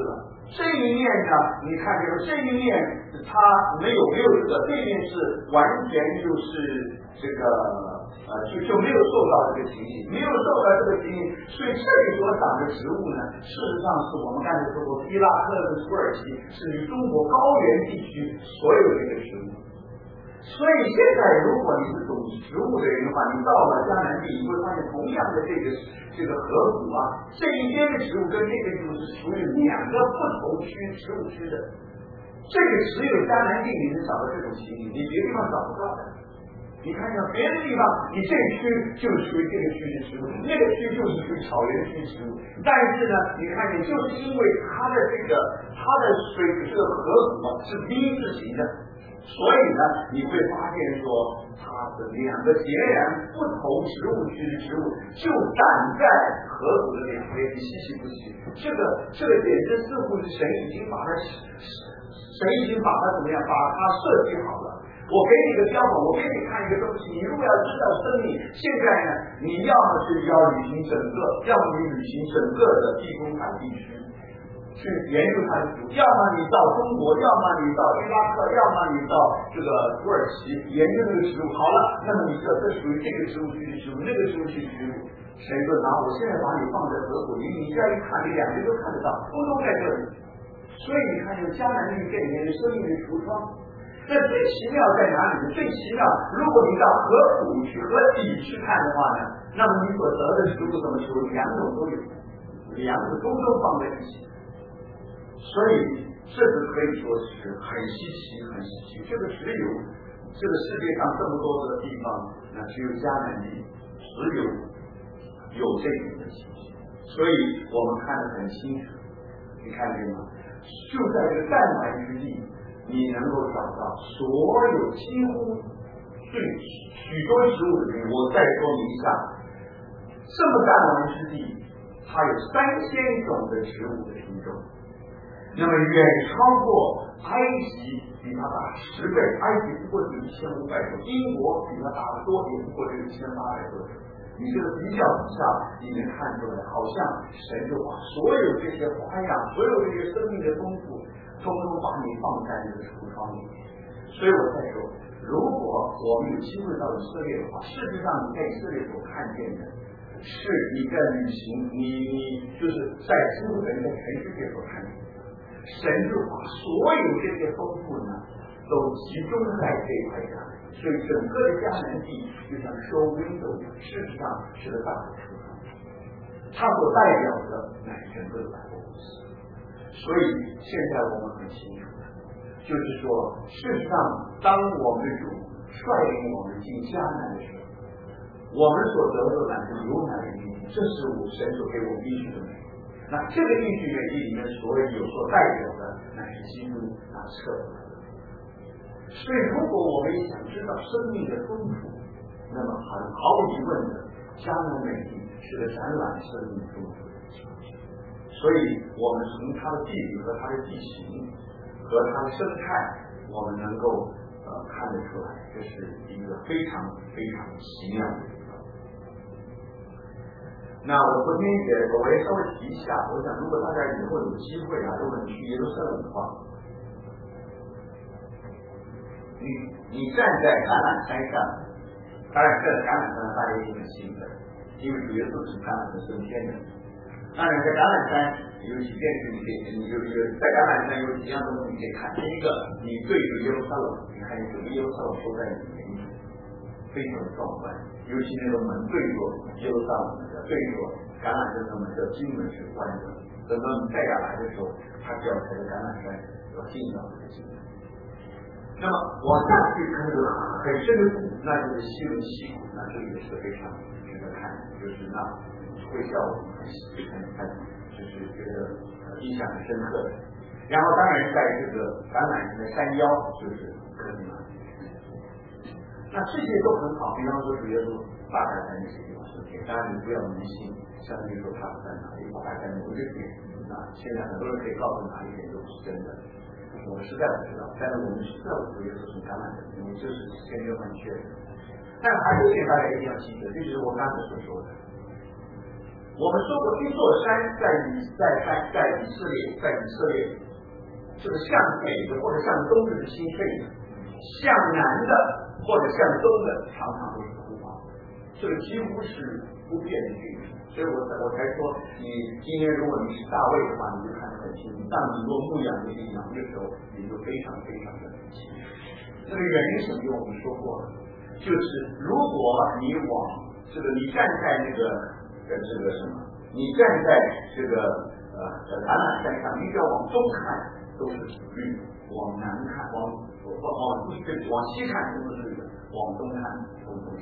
这一面呢，你看这一面它没有这个，这一面是完全就是这个就没有受到这个情形，没有受到这个情形，所以这里所长的植物呢，事实上是我们刚才说过，伊拉克的土耳其是中国高原地区所有的一个植物。所以现在如果你是懂植物的人的话，你到了江南地，你会发现同样的这个河谷啊，这一边的植物跟这个植物是属于两个不同区植物区的。这个只有江南地里能找到这种情形，你别的地方找不到的。你看看别的地方，你这个区就是属于这个区的植物，那个区就是属于草原区植物。但是呢，你看见就是因为它的水这个河谷是 V 字形的。所以呢，你会发现说，它是两个截然不同植物区的植物，就长在河谷的两边，你稀奇不稀？这个简直似乎是神已经把它怎么样，把它设计好了。我给你一个标本，我给你看一个东西，你如果要知道生命，现在呢，你要么是要旅行整个，要么你旅行整个的地中海地区。去研究它的植物，要么你到中国，要么你到伊拉克，要么你到这个土耳其研究这个植物。好了，那么你知道这属于这个植物区的植物，那个植物区的植物。神说拿我现在把你放在河谷里，你再一看，你两边都看得到，通通在这里。所以你看，这个迦南地这里面的生命的橱窗。那最奇妙在哪里呢？最奇妙，如果你到河谷去、河底去看的话呢，那么你所得的植物怎么说？两种都有，两种通通放在一起。所以这个可以说是很稀奇，很稀奇。这个只有这个世界上这么多的地方，那只有迦南地有这种的情形。所以我们看得很清楚，你看见吗？就在这个弹丸之地，你能够找到所有几乎对许多植物里面。我再说明一下，这么弹丸之地，它有3000种的植物的品种。那么远超过埃及，比它大10倍，埃及不过是1500多，英国比它大得多，也不过是1800多。你这个比较之下，你能看出来，好像神就把所有这些花样，所有这些生命的丰富，通通把你放在这个橱窗里。所以我在说，如果我们有机会到以色列的话，事实上你在以色列所看见的，是你在旅行，你就是在几乎在全世界所看见的。神就把所有这些丰富呢，都集中在这块上，所以整个的迦南地就像show window，事实上是个大的橱窗，它所代表的乃是整个的百货公司。所以现在我们很清楚的，就是说，事实上，当我们的主率领我们进迦南的时候，我们所得到的乃是牛奶的应许，这是神所给我们应许的美。那这个应许美地里面所代表的，乃是基督彻底。所以，如果我们想知道生命的丰富，那么毫无疑问的，迦南美地是个展览生命丰富的地方。所以，我们从它的地理和它的地形和它的生态，我们能够看得出来，这是一个非常非常奇妙的地方。那我昨天我也稍微提一下，我想如果大家以后有机会啊，如果你去耶路撒冷的话，你站在橄榄山上，当然这橄榄山大家也很兴奋，因为主耶稣是橄榄的升天的。当然在橄榄山有几件事你可以，在橄榄山有几样东西你可以看。第一个，你对着耶路撒冷，你看整个耶路撒冷都在你面前，非常的壮观。尤其那个门对着耶路撒冷对着橄榄山的门的经门是关着，等到你再下来的时候，他就要踩着橄榄山要进到这个经门。那么往下去看这个很深的谷，那就是西伦溪谷，那这也是非常值得看的，就是那会叫我们就是觉得印象很深刻的。然后当然在这个橄榄山的山腰就是科尼玛。那这些都很好，比方说主耶稣大概在那些地方升天，当然你不要迷信，相当于说他是在哪里，大概在某一个点。那现在很多人可以告诉哪一点都不是真的，我们实在不知道，但是我们知道主耶稣是橄榄山，因为这是千真万确的。但还有一点大家一定要记得，这就是我刚才所说的， 我们说过一座山在以色列，这个向北的或者向东的是兴盛的，向南的或者向东的常常都是枯黄，这个几乎是不变的规律。所以我才说，你今天如果你是大卫的话，你就看得很清楚。当你若牧养这些羊的时候，你就非常非常的清楚。这个原因什么？我们说过了，就是如果你往这个你站在那个什么，你站在这个橄榄山上，你只要往东看都是绿，往南看往西看都是绿的，往东看都是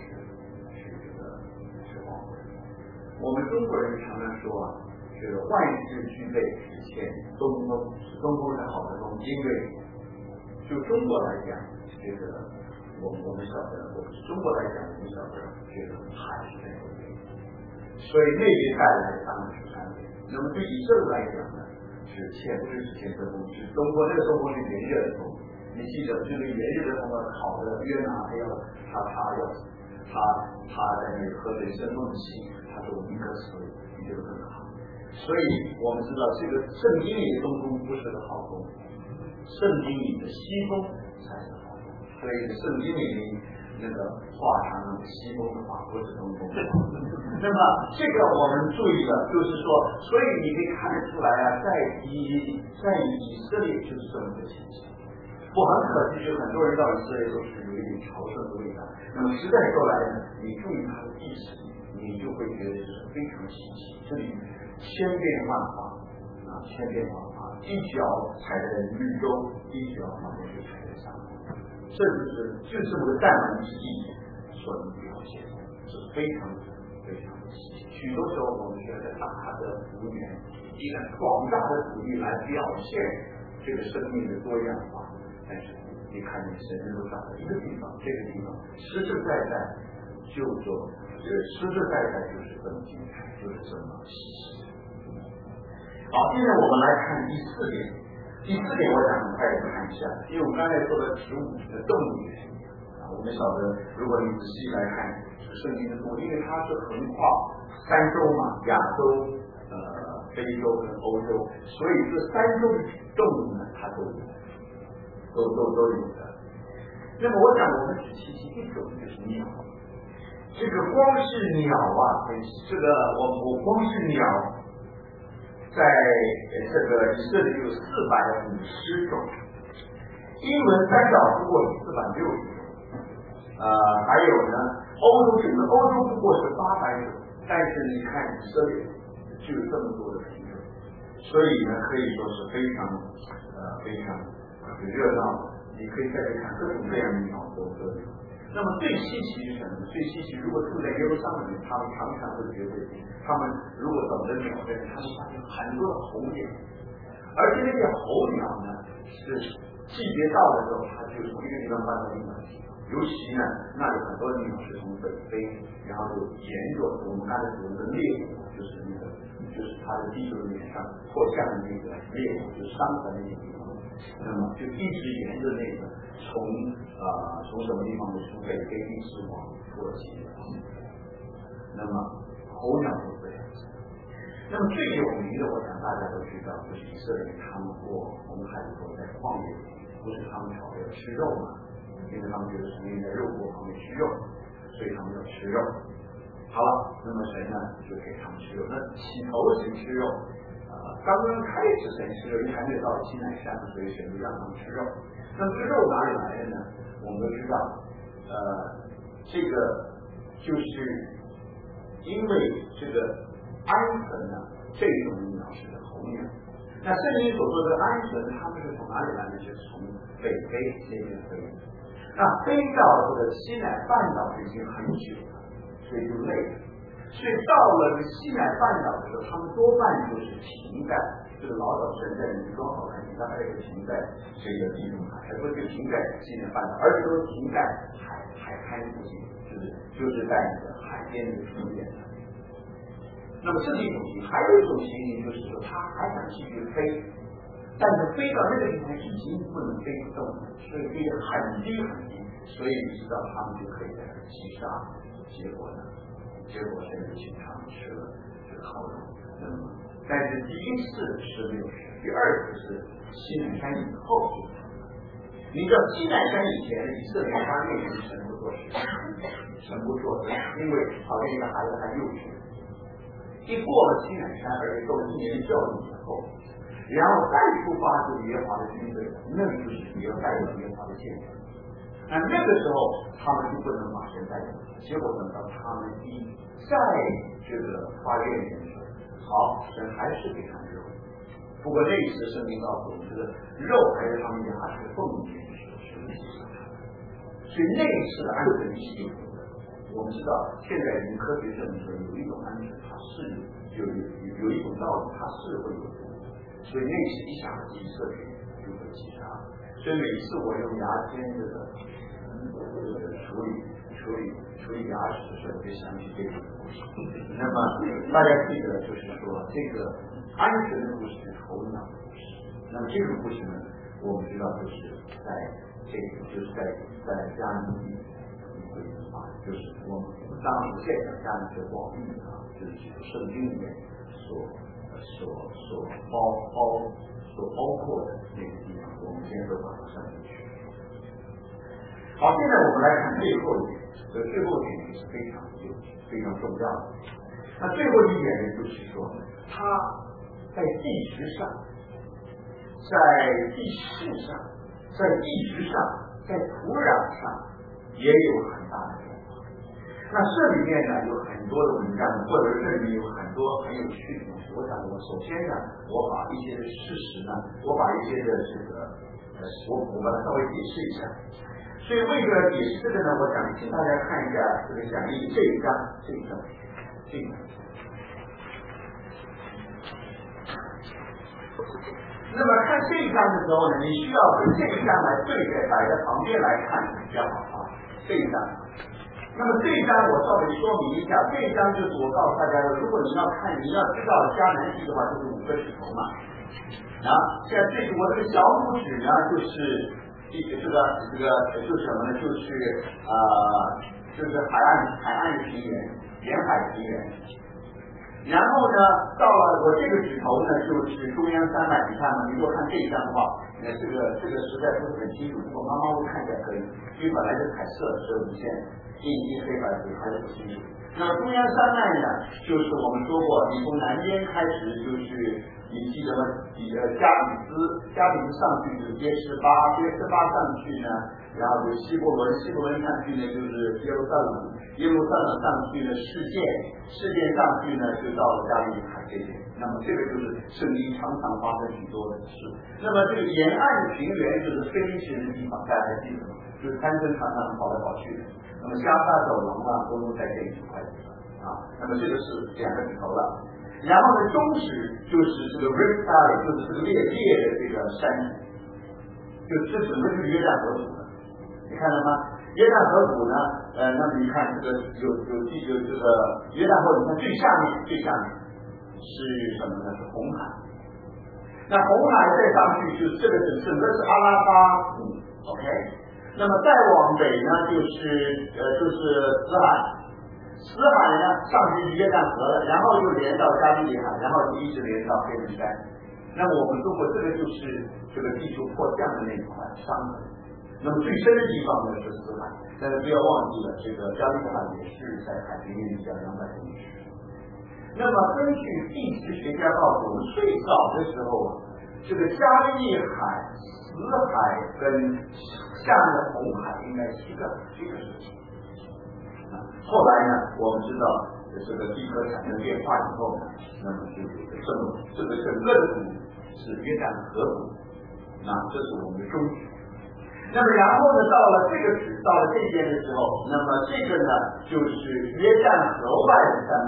黄的。我们中国人常常说这个万事俱备，只欠东风。东风是好的风，因为就中国来讲，这个我们晓得，中国来讲，我们晓得这个海是在那边，所以那边带来的当然是山水。那么对以色列来讲呢，不是只欠东风，是东风，那个东风是炎热的风。你记得，这个炎热的风烤的约拿还要他在那个河水深中的心，他说一个词比这个更好。所以我们知道这个圣经里的东风不是个好风，圣经里的西风才是好风。所以圣经里那个话常常西风的话不是东风。那么这个我们注意了，就是说，所以你可以看得出来在以色列就是这么个情形。不很可惜，就是很多人到以色列都是有一点朝圣的味道。那么时代过来呢，你注意它的历史，你就会觉得是非常稀奇。这里千变万化一脚踩在绿洲，一脚放在就踩在上面，这就是这么个弹丸之地所能表现，是非常非常的稀奇。许多时候我们觉得大的幅员，一个广大的土地来表现这个生命的多样化。但是你看见神都找到一个地方，这个地方实实在在就是这么精彩，就是这么稀奇。好，现在我们来看第四点。第四点我想很快的看一下，因为我们刚才说的植物的动物也是一样我们晓得，如果你仔细来看这个圣经的动物，因为它是横跨三洲嘛，亚洲、非洲跟欧洲，所以这三洲的动物呢，它都有。都有的。那么我想我们仔细第一种就是鸟，这个光是鸟这个我光是鸟，在这个以色列有450种，英文3岛不过是460种，还有呢，整个欧洲不过是800种，但是你看以色列就有这么多的品种，所以呢可以说是非常热闹的，你可以再去看各种各样的鸟都有。那么最稀奇是什么呢？最稀奇，如果住在耶路撒冷，他们常常会觉得，他们如果走着鸟阵，他们发现很多的候鸟，而且那些候鸟呢，是季节到的时候，它就从一个地方搬到另外一个地方。尤其呢，那有很多的鸟是从北飞，然后就沿着我们刚才说的猎虎，就是它的地球脸上或下的那个猎虎，就是伤痕的那个地方。那么就一直沿着那个从什么地方呢？从北非一直往土耳其。那么候鸟都这样子。那么最有名的，我想大家都知道，就是以色列他们过红海以后在旷野，不是他们讨要吃肉嘛？因为他们就是属于在肉锅旁边吃肉，所以他们要吃肉。好了，那么神呢就给他们吃肉。那起头谁吃肉？刚刚开始神吃肉，因为还没有到西奈山，所以神就让他们吃肉。那么这肉哪里来的呢？我们都知道，这个就是因为这个鹌鹑呢，这种鸟是候鸟。那圣经所说的鹌鹑，它们是从哪里来的？就是从北非那边飞的。那飞到这个西奈半岛已经很久了，所以就累了。所以到了西奈半岛的时候，他们多半就是停在这个老早神在你装好看，大概是停在这个地中海，还不是停在西奈半岛，而是说停在海滩附近，就是在那个海边的中间。那么这是一种情形，还有一种情形就是说，他还想继续飞，但是飞到那个地方已经不能飞不动了，所以飞得很低很低，所以你知道他们就可以在那击杀。结果神就请他们吃了这是靠拢。但是第一次是没有事，第二次是西乃山以后。你知道西乃山以前，以色列他面前神不做事，神不做事，因为好像一个孩子还幼稚。一过了西乃山，而且受了1年的教育以后，然后再出发就是耶和华的军队，那就是也要带领耶和华的建筑。那个时候他们就不能把神带领，结果等到他们再这个发愿的时候，好，神还是给他们肉。不过那一次圣经告诉我们，这个肉还是他们牙齿缝里面的时候，神给他们。所以那一次的安全是有的。我们知道现在已经科学证明说有一种安全它是有一种道理它是会有的，所以那次一下子以色列就会击杀。所以每次我用牙签这个处理牙齿的时候，就想起这个故事。那么大家记得就是说这个安全的故事是头脑的故事。那么这个故事呢，我们知道就是在加利利就是我们当时现在加利利的广义就是圣经里面所包括的那个地方，我们今天都把它算进去。好，现在我们来看最后一点，这最后一点是非常重要的。那最后一点呢，就是说，它在地质上、在地势上、在地质上、在土壤上也有很大的变化。那这里面呢有很多的文章，或者这里面有很多很有趣的东西。我想我首先呢，我把一些的事实呢，我把一些的这个我把它稍微解释一下。所以为了解释这个呢，我想请大家看一下这个讲义这一章。那么看这一章的时候呢，你需要跟这一章来对着摆在旁边来看比较好啊。这一章，那么这一章我稍微说明一下，这一章就是我告诉大家的，如果你要知道迦南地的话，就是5个指头嘛。现在这个我这个小拇指呢，就是这个就是什么呢？就是海岸平原、沿海平原。然后呢，到了我这个指头呢，就是中央山脉。你看嘛，你如果看这一张的话，这个实在不是很清楚，我慢慢会看一下可以。因为本来是彩色15线，印黑白纸还是不清楚。那么中央山脉呢，就是我们说过，你从南边开始就是你记得吗？加比斯上去就是约十八上去呢，然后就希伯伦上去呢就是耶路撒冷上去呢事件上去呢就到了加利利海这边。那么这个就是圣经常常发生许多的事。那么这个沿岸的平原就是飞行的地方，大家还记得吗？就是山村常常跑来跑去的。那么加沙走廊啊，都在这一块地方啊。那么这个是2个指头了。然后呢，中指就是这个 Rift Valley， 就是这个裂的这个山，就这整个就是约旦河谷了。你看到吗？约旦河谷呢，那么你看这个有这个约旦河谷，你看最下面是什么呢？是红海。那红海再上去，就这个整个是阿拉巴谷 ，OK。那么再往北呢，就是死海呢上去是约旦河了，然后又连到加利利海，然后就一直连到黑人山。那么我们说过，这个就是这个地球迫降的那一块伤痕。那么最深的地方呢是死海，但是不要忘记了，这个加利利海也是在海平面以下200公里。那么根据地质学家告诉我们，最早的时候啊，这个加利利海、死海跟下面的红海应该是这个事情。后来呢，我们知道这个地壳产生变化以后呢，那么就有个这个整个的谷是约旦河谷，那这是我们的中指。那么然后呢，到了这边的时候，那么这个呢就是约旦河外的山脉，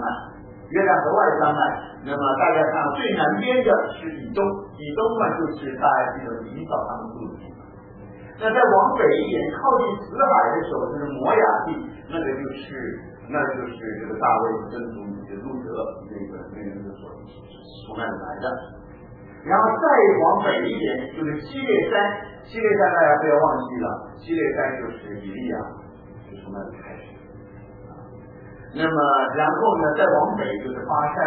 那么大家看最南边的是以东嘛，就是大家记得以扫他们住的地方。那再往北一点，靠近死海的时候，就是摩亚地，那就是这个大卫跟主的路德那个是从那里来的。然后再往北一点，就是西列山大家不要忘记了，西列山就是以利亚，就从那里开始。那么然后呢，再往北就是巴山，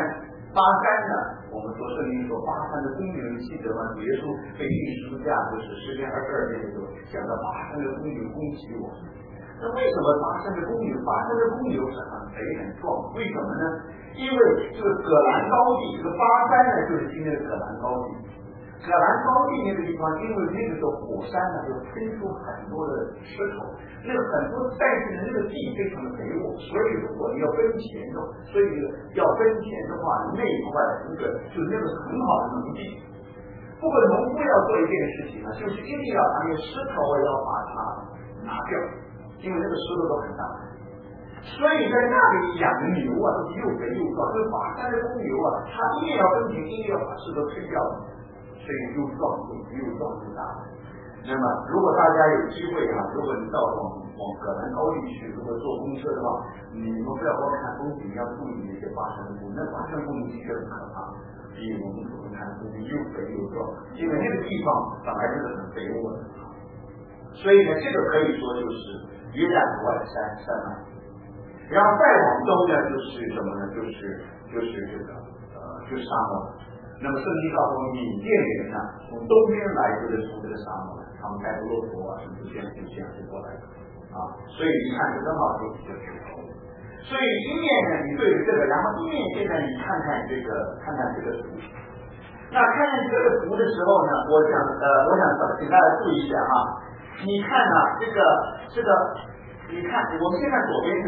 巴山呢，我们说圣经说巴山的公牛，你记得吗？主耶稣被钉十字架，就是诗篇22篇的时候讲到巴山的公牛攻击我。那为什么巴山的公牛是很肥很壮？为什么呢？因为这个葛兰高地，这个巴山呢就是今天的葛兰高地。葛兰高地那个地方，因为那个时候火山呢就喷出很多的石头，那个很多，但是呢那个地非常的肥沃，所以如果你要分钱的，所以要分钱的话，那一块就是那个很好的农地。不过农夫要做一件事情呢，就是一定要把那个石头要把它拿掉，因为那个石头都很大。所以在那里养的牛啊，都是又肥又壮，就是巴山的公牛啊，它一定要分钱，一定要把石头推掉。所以又壮又大。那么，如果大家有机会啊，如果你到往葛兰高地去，如果坐公车的话，你们不要光看风景，要注意那些巴山公路。那巴山公路的确很可怕，比我们普通看风景又肥又壮，因为那个地方本来就是很肥沃的。所以呢，这个可以说就是约旦河外的山脉。然后再往东呢，就是什么呢？就是就是沙漠。那么圣经告诉我们，缅甸人呢，从东边来就是从这个沙漠，他们带着骆驼啊，什么这样就过来啊。所以你看，这正好就是石头。所以一面呢，你对着这个，然后一面现在你看看这个图。那看见这个图的时候呢，我想请大家注意一下哈。你看啊，这个，你看，我们先看左边。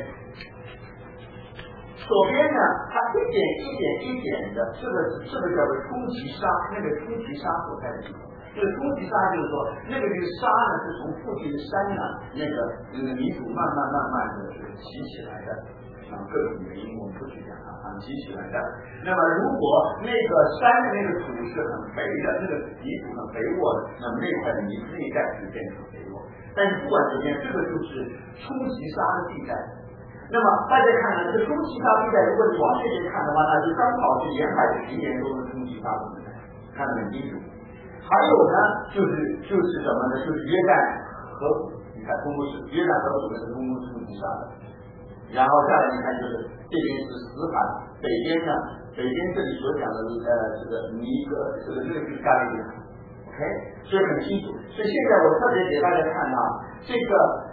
左边呢，它一点的，这个叫做冲击沙，那个冲击沙所在的地方。这个冲击沙就是说，那个沙呢是从附近的山呢，那个泥土慢慢的起起来的，各种原因我们不去讲它，起起来的。那么如果那个山的那个土是很肥的，那个泥土很肥沃的，那么那块的泥内带就变成肥沃。但是不管怎么样，这个就是冲击沙的地带。那么大家看呢，这冲击沙地带，如果你往这边看的话，那就刚好是沿海的平原都是冲击沙地带，看得很清楚。还有呢，就是什么呢？就是约旦河谷，你看通过是约旦河谷是通过冲击沙的。然后再来你看就是这边是死海，北边这里所讲的这个尼格，这个就是加利利海。OK， 所以很清楚。所以现在我特别给大家看啊，这个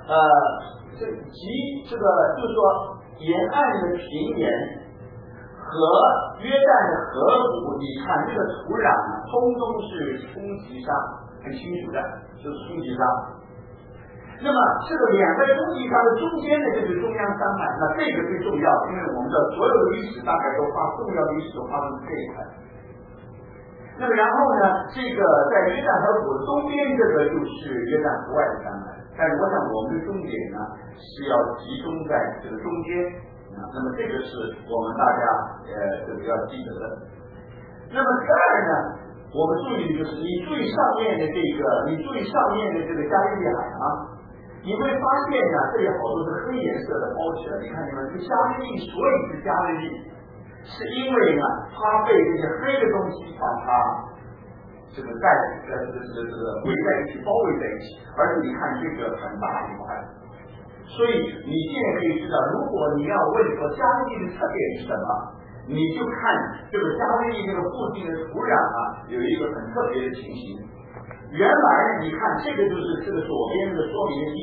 就是说沿岸的平原和约旦的河谷，你看这个土壤通通是冲击沙，很清楚的，就是冲击沙。那么这个两个冲击沙的中间的就是中央山脉，那这个最重要，因为我们的所有的历史大概都重要的历史都发生这一块。那么然后呢，这个在约旦河谷东边这个就是约旦河外的山脉，但是我想我们的重点呢是要集中在这个中间啊。那么这个是我们大家这个要记得的。那么第二呢，我们注意就是你注意上面的这个加利利海啊，你会发现呢，这里好多是黑颜色的包起来，你看见吗？这个加利利所以是加利利。是因为呢，它被这些黑的东西把它这个围在一起，包围在一起，而且你看这个很大一块，所以你现在可以知道，如果你要问说加利利的特点是什么，你就看这个加利利这个附近的土壤啊，有一个很特别的情形。原来你看这个就是这个左边的说明的第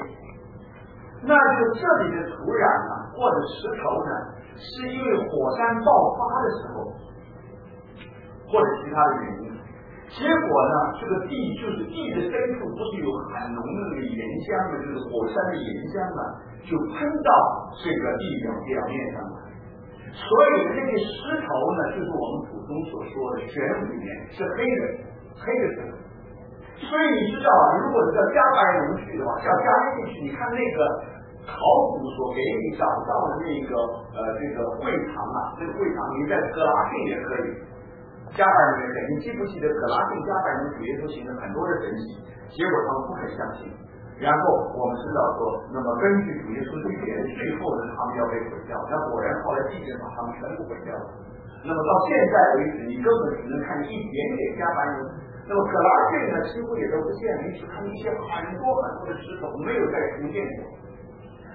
9，那就这里的土壤啊或者石头呢，是因为火山爆发的时候，或者其他的原因，结果呢，这个地的深处不是有很浓的那个岩浆的，就是火山的岩浆啊，就喷到这个地表面上来。所以这些石头呢，就是我们普通所说的玄武岩，是黑的石头。所以你知道啊，如果是叫加白龙去的话，叫加利利去，你看那个考古所给你找到的那个这个会堂啊，这个会堂你在格拉逊也可以，加百农人，你记不记得格拉逊加百农主耶稣行了很多的神迹，结果他们不肯相信。然后我们知道说，那么根据主耶稣预言，最后呢他们要被毁掉，那果然后来地震把他们全部毁掉了。那么到现在为止，你根本只能看一点点加百农。那么格拉逊呢，几乎也都不见了，你只看一些很多的石头，没有再重建过。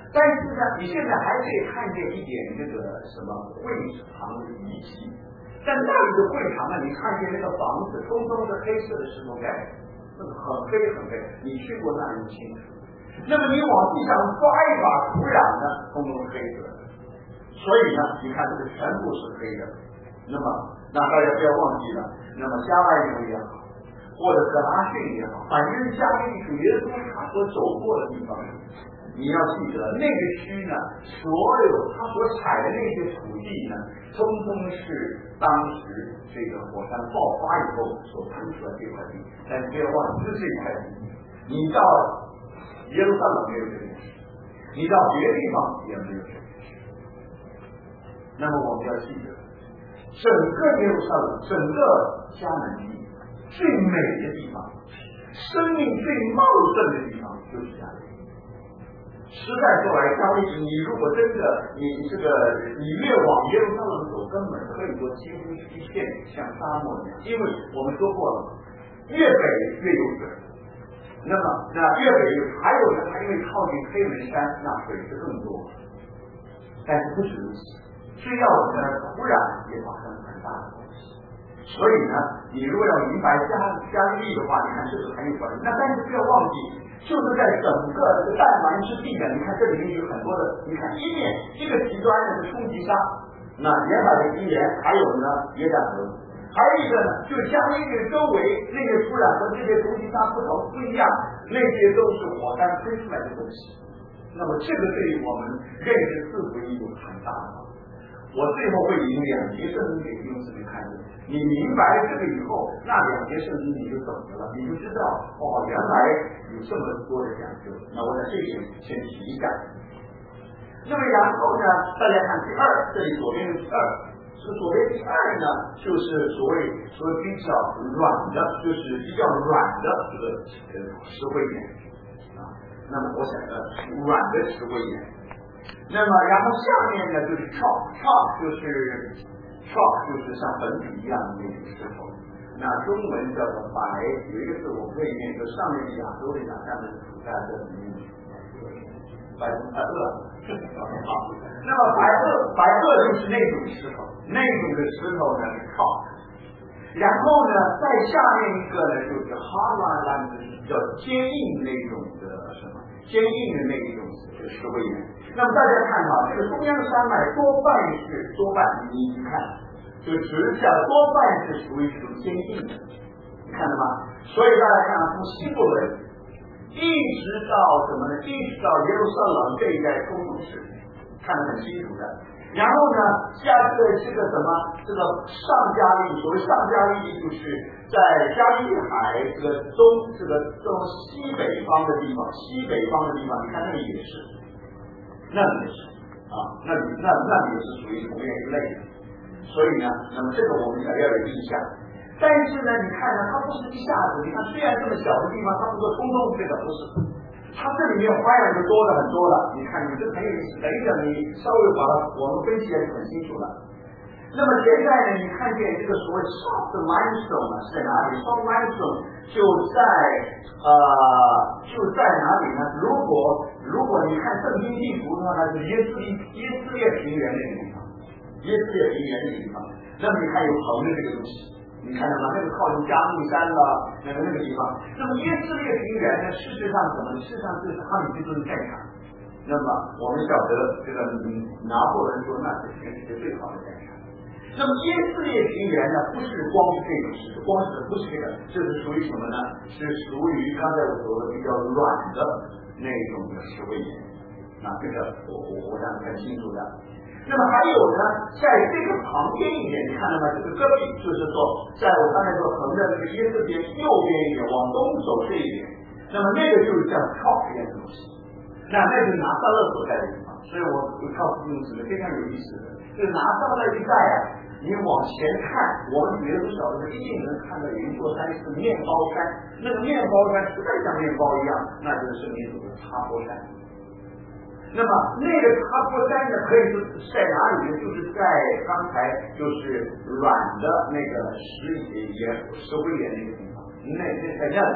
但是呢，你现在还可以看见一点这个什么会场的遗迹，在那里的会场呢，你看见那个房子通通是黑色的石头盖的，那个很黑很黑，你去过那里清楚。那么你往地上抓一把土壤呢，通通是黑色的，所以呢，你看这个全部是黑的。那么，那大家不要忘记了，那么加外人也好，或者格拉逊也好，反正加利利主耶稣他所走过的地方，你要记得那个区呢，所有他所踩的那些土地呢，通通是当时这个火山爆发以后所喷出来这块地。但是不要忘记，这块地，你到耶路撒冷没有这件事，你到别的地方也没有这件事。那么我们要记得，整个耶路撒冷，整个迦南地最美的地方，生命最茂盛的地方就是迦南地。实在说来，加利利，你如果真的你越往耶路撒冷走，根本可以说几乎是一片像沙漠一样，因为我们说过了，越北越有水。那么越北还有呢，它因为靠近黑门山，那水是更多。但是不止如此，需要我们的土壤也发生很大的关系。所以呢，你如果要明白加利利的话，你看这是很有关系。那但是不要忘记，就是在整个这个弹丸之地呢，你看这里面有很多的，你看一个极端的是冲击沙，那沿海的低岩，还有呢约旦河，还有一个呢就是加利利周围那些土壤和这些冲击沙不一样，那些都是火山吹出来的东西。那么这个对于我们认识四福音有很大的帮助。我最后会以2节圣经给弟兄姊妹看的，你明白了这个以后，那2节圣经你就懂得了，你就知道原来有这么多的讲究。那我在这里先提一下。那么然后呢，大家看第二，这里左边的第二，是左边第二呢，就是所谓比较软的，就是比较软的这个石灰岩啊。那么我想软的石灰岩。那么，然后下面呢就是 chalk 就是像粉笔一样的那种石头。那中文叫做白，有一个字我可以念，就上面是亚洲的亚，下面是古代的白垩。好，那么白垩就是那种石头，那种的石头呢是 chalk。然后呢，在下面一个呢就是 hard 就是比较坚硬那种的坚硬的那一种石灰岩。那么大家看到这个中央山脉多半你看这个直下多半是属于这种坚硬的，你看到吗？所以大家看从西部人一直到什么呢？一直到耶路撒冷这一带通通是看得很清楚的。然后呢，下这个什么这个上加利，所谓上加利就是在加利利海这个西北方的地方，你看那里也是。那里也是啊，那里也是属于同样一类的，所以呢，那么这个我们要有印象。但是呢，你看呢，它不是一下子，你看虽然这么小的地方，它不说通通这个不是，它这里面花样就多了很多了。你看，你这很有意思，等一等你稍微把它我们分析也很清楚了。那么现在呢，你看见这个所谓 soft limestone 是在哪里 ？soft limestone 就在哪里呢？如果你看圣经地图的话，它是耶斯列平原那个地方，那么你看有横的这个东西，你看到吗？那个靠近加密山了，那个地方。那么耶斯列平原呢，事实上什么？事实上就是哈里基顿战场。那么我们晓得这个拿破仑说那是全世界最好的战场。那么耶斯列平原呢，不是光是这种石头，不是这个，这是属于什么呢？是属于刚才我说的比较软的那种的石灰岩。那这个我想很清楚的。那么还有呢，在这个旁边一点，你看到吗？这个戈壁就是说，在我刚才说横的这个耶斯列右边一点，往东走这一点，那么那个就是像chalk一样的东西。那是拿撒勒所在的地方，所以我告诉弟兄姊妹非常有意思的，就是拿撒勒一带啊。你往前看，我们别人不晓得，一定能看到有一座山是面包山，那个面包山实在像面包一样，那就是圣经说的插坡山。那么那个插坡山呢，可以说在哪里呢？就是在刚才就是软的那个石灰岩那个地方，在那里。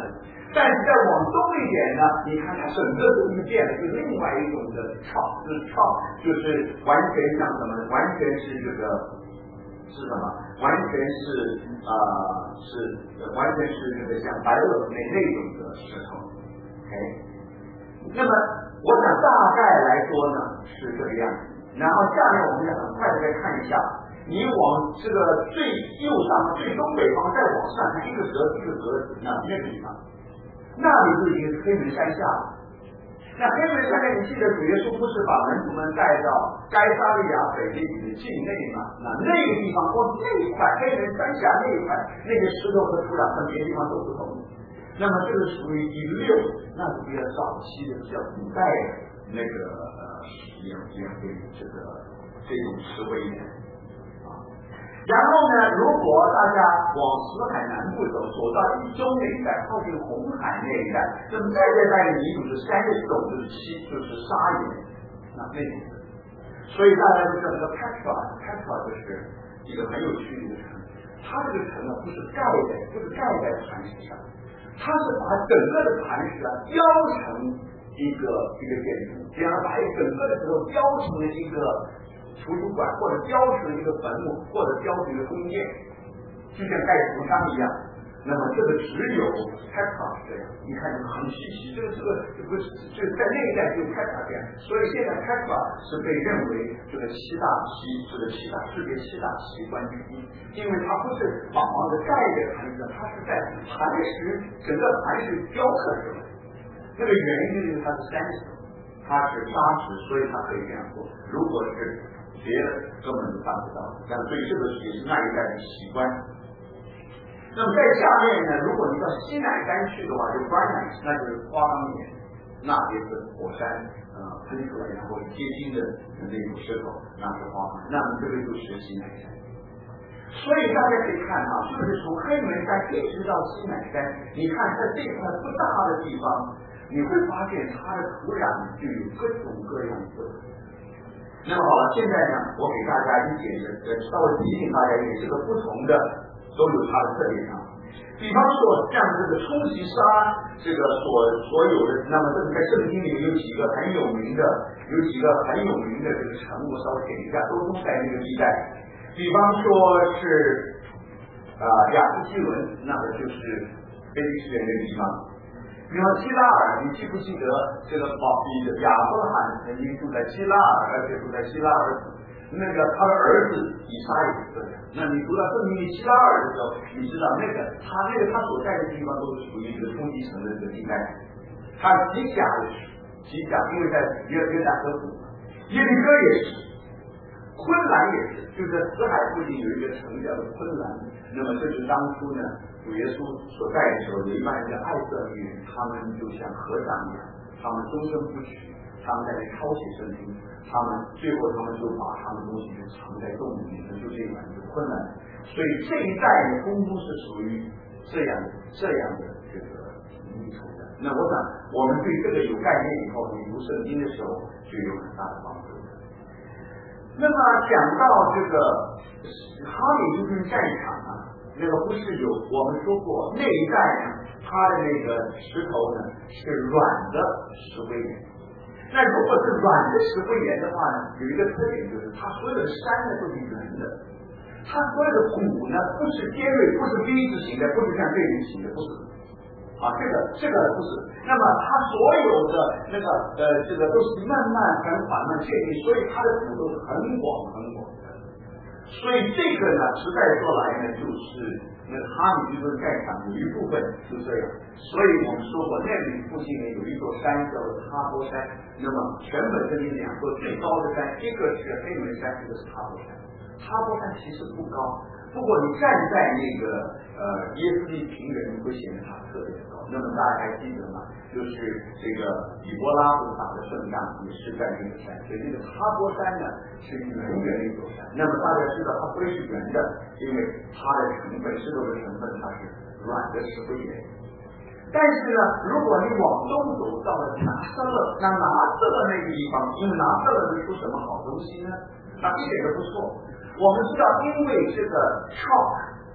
但是再往东一点呢，你看它整个东西变了，是另外一种的创，就是完全像什么？完全是这个是什么？完全是完全是这个像白垩那种的石头。OK， 那么我想大概来说呢是这个样子。然后下面我们要很快的再看一下，你往这个最右上最东北方再往上看一个格子，那个地方，那里就已经是黑门山下了。那黑门山下，你记得主耶稣不是把门徒们带到该撒利亚腓立比的境内吗？那个地方或那一块黑门山下那一块，那个石头和土壤和别的地方都不同。那么这个属于第六，那是比较早期的、比较古代的那个也这种石灰岩啊。然后呢，如果大家往死海南部走到以中那一带，靠近红海那一带，那么在这带的泥土是3个种，就是砂岩，那种的。所以大家都知道这个 Petra 就是一个很有趣的一个城，它这个城呢不是盖在磐石上，它是把整个的磐石雕成一个建筑，这样把整个的石头雕成了一个图书馆，或者雕成一个坟墓，或者雕成一个宫殿，就像盖图章一样。那么这个只有 Petra 是这样，你看很稀奇，这个在那一代只有 Petra 这样，所以现在 Petra 是被认为这个世界七大奇观之一，因为它不是莽莽的盖在磐石上，它是在整个磐石雕刻出来。这个原因就是它是sandstone，它是砂石，所以它可以这样做。如果是别的根本就办不到，但所以这个也是那一代的奇观。那么在下面呢，如果你到西乃山去的话，就 granite， 那就是花岗岩，那也是火山喷出来，然后结晶的那种石头，那是花岗，那么这个就是西乃山。所以大家可以看啊，就是从黑门山一直到西乃山，你看在这块不大的地方，你会发现它的土壤就有各种各样的特色。那么好了，现在呢，我给大家一点稍微提醒大家一点，这个不同的都有它的特点啊。比方说像这个冲洗沙这个所有的，那么这个在圣经里面有几个很有名的这个城，我稍微点一下，都在那个地带。比方说是雅斯基伦，那么就是非利士人的地方。比方希拉尔，你记不记得这个亚伯拉罕曾经住在希拉尔，而且住在希拉尔那个他的儿子以撒也是这样。那你读到圣经里希拉尔的时候，你知道他所在的地方都是属于一个冲击城的这个地带。他极甲，因为在约旦河谷，耶利哥也是，昆兰也是，就是在死海附近有一个城叫做昆兰。那么这是当初呢主耶稣所在的时候，有一帮人叫爱色利人，他们就像和尚一样，他们终身不娶，他们在那抄写圣经，最后他们就把他们东西就藏在洞里面，就这样就困难。所以这一代的公公是属于这样的这个历程的。那我想我们对这个有概念以后，你读圣经的时候就有很大的帮助。那么讲到这个哈里诸军战场啊，那个不是有我们说过那一带呢，它的那个石头呢是软的石灰岩。那如果是软的石灰岩的话呢，有一个特点就是它所有的山呢都是圆的，它所有的谷呢不是尖锐，不是 V 字形的，不是像这种形的，不是啊，这个不是。那么它所有的这个都是慢慢很缓慢确定，所以它的谷都是很广的。所以这个呢，实在说来呢，就是那哈里军战场有一部分就这样。所以我们说过，那里附近呢有一座山叫做哈波山。那么全本这里两座最高的山，一个是黑门山，一个是哈波山。哈波山其实不高，不过你站在那个耶斯利平原，你会显得它特别高。那么大家还记得吗？就是这个以波拉不打的胜仗也是在那个山，所以那个哈波山呢是圆的一座山。那么大家知道它不会是圆的，因为它的成分石头的成分它是软的石灰岩。但是呢，如果你往东走到了拿瑟勒那个地方，因为拿瑟勒是出什么好东西呢？一点都不错。我们知道，因为这个 chalk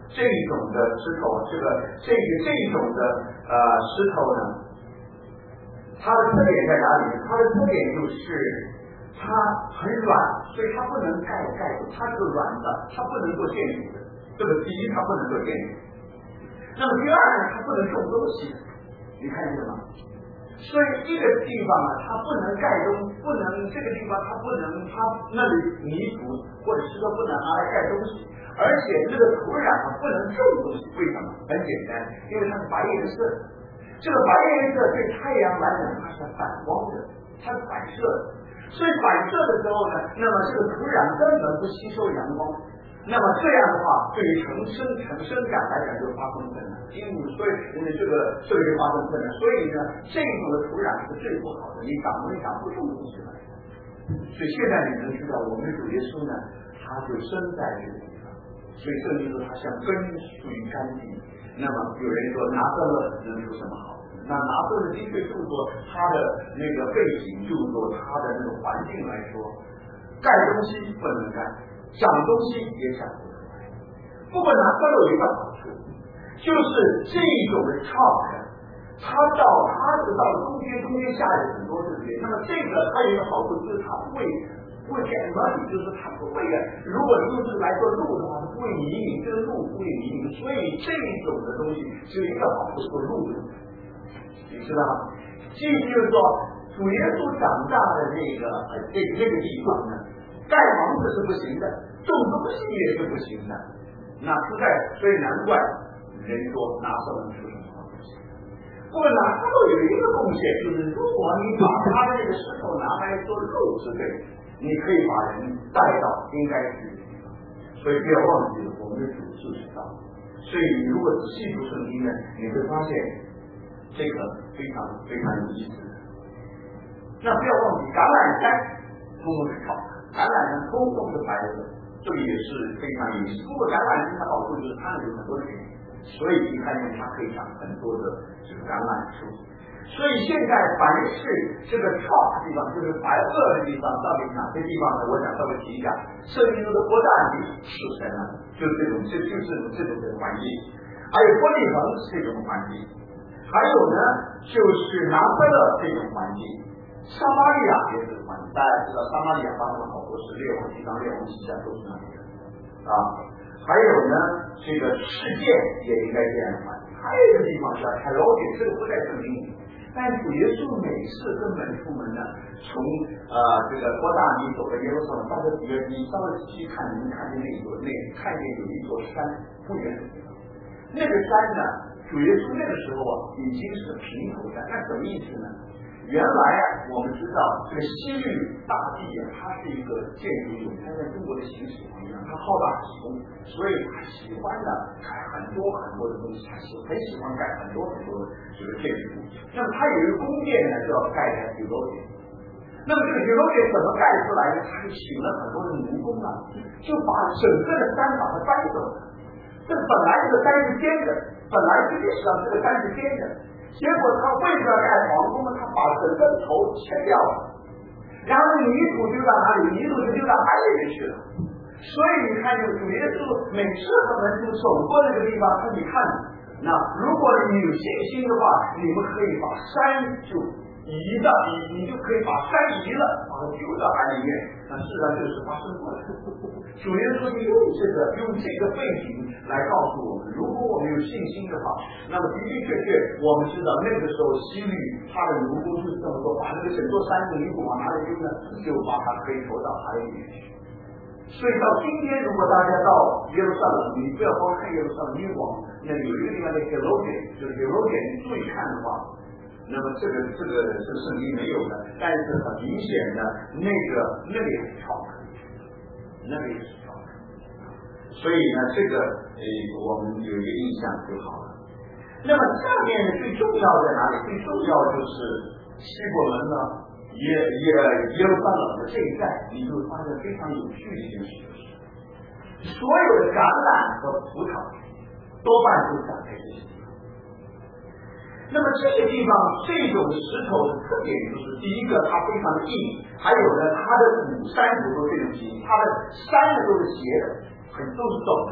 这种的石头，这种的石头呢，它的特点在哪里？它的特点就是它很软，所以它不能盖住，它是个软的，它不能做建筑的。这个第一，它不能做建筑。那么第二呢，它不能种东西，你看见了吗？所以这个地方呢，它不能盖东，不能这个地方它不能，它那里泥土或者石头不能拿来盖东西，而且这个土壤不能种东西。为什么？很简单，因为它是白颜色。这个白颜色对太阳来讲，它是反光的，它是反射的。所以反射的时候呢，那么这个土壤根本不吸收阳光。那么这样的话，对于生长来讲就发生困难，所以这个就发生困难。所以呢，这种的土壤是最不好的，你长不出东西来。所以现在你能知道，我们主耶稣呢，他就生在这个地方，所以圣经说他像根属于干地。那么有人说拿撒勒能出什么好？那拿撒勒的确就是说他的那个背景，就是说他的那个环境来说，盖东西不能盖。长东西也长不出来。不过拿撒勒有一个好处，就是这种的chalk，它到中间下有很多对不对？那么这个它有一个好处，就是它不会get muddy，就是它不会如果你用这个来做路的话，它不会泥泞，这个路不会泥泞。所以这种的东西只有一个好处，做路用，你知道吗？这就是说，主耶稣长大的这个地方呢，盖房子是不行的，种东西也是不行的，那实在，所以难怪人说拿撒勒出什么好东西。不过拿撒勒有一个贡献，就是如果你把他的那个石头拿来做路之类，你可以把人带到应该去的地方。所以不要忘记了，我们的主就是道。所以你如果仔细读圣经呢，你会发现这个非常非常有意思的。那不要忘记橄榄山通通是靠橄榄山通通是白色，这个也是非常有意思。不过橄榄山的好处就是它有很多水，所以你看见它可以长很多的这个橄榄树。所以现在凡是这个top的地方，就是白垩的地方，到底哪些地方呢？我想稍微提一下，圣经中的伯大尼是神呢，就是这种的环境，还有伯利恒是这种环境，还有呢就是拿撒勒这种环境。撒玛利亚也是环境，大家知道撒玛利亚发生了好多事，列王纪上、列王纪下都是那里的啊。还有呢，这个世界也应该这样的环境。还有一个地方叫海罗点，这个不在圣经里，但主耶稣每次跟门出门呢，从这个伯大尼走到耶路撒冷，到这几个你稍微仔细看，你们看见看见有一座山不远的地方，那个山呢，主耶稣那个时候已经是平头山，那什么意思呢？原来我们知道这个西域大地它是一个建筑有它在中国的形式一样，它好大喜功，所以他喜欢呢盖很多的东西，他很喜欢盖很多的这个建筑。那么他有一个宫殿呢，就要盖在酒楼点。那么这个酒楼点怎么盖出来呢？他就请了很多的奴工啊，就把整个的山把它搬走了。这本来这个山是尖的，本来这个上这个山是尖的。结果他为了盖皇宫呢，他把整个头切掉了，然后泥土丢到哪里？泥土就丢到海里面去了。所以你看，主耶稣每次和门徒走过那个地方，他你看，那如果你有信心的话，你们可以把山就移到你就可以把山移了，把它丢到海里面。那事实上就是发生过了。主耶稣用这个背景来告诉我们，如果我们有信心的话，那么的确我们知道那个时候西律他的奴工是这么说，把那个整座山的泥土往哪里丢呢？就把它推投到海里面去。所以到今天，如果大家到耶路撒冷，你不要光看耶路撒冷，你往那有一个地方的 Herodian， 就是 Herodian， 你注意看的话，那么这个是圣经没有的，但是很明显的那里也是超的，那里也是超的。所以呢，这个我们有一个印象就好了。那么下面最重要在哪里？最重要就是西伯伦呢，耶路撒冷的这一带，你就会发现非常有趣的一件事，就是所有的橄榄和葡萄多半都长在这些地方。那么这个地方这种石头的特点就是，第一个它非常的硬，还有呢它的山土都这种形，它的山呢都是斜的，都是陡的，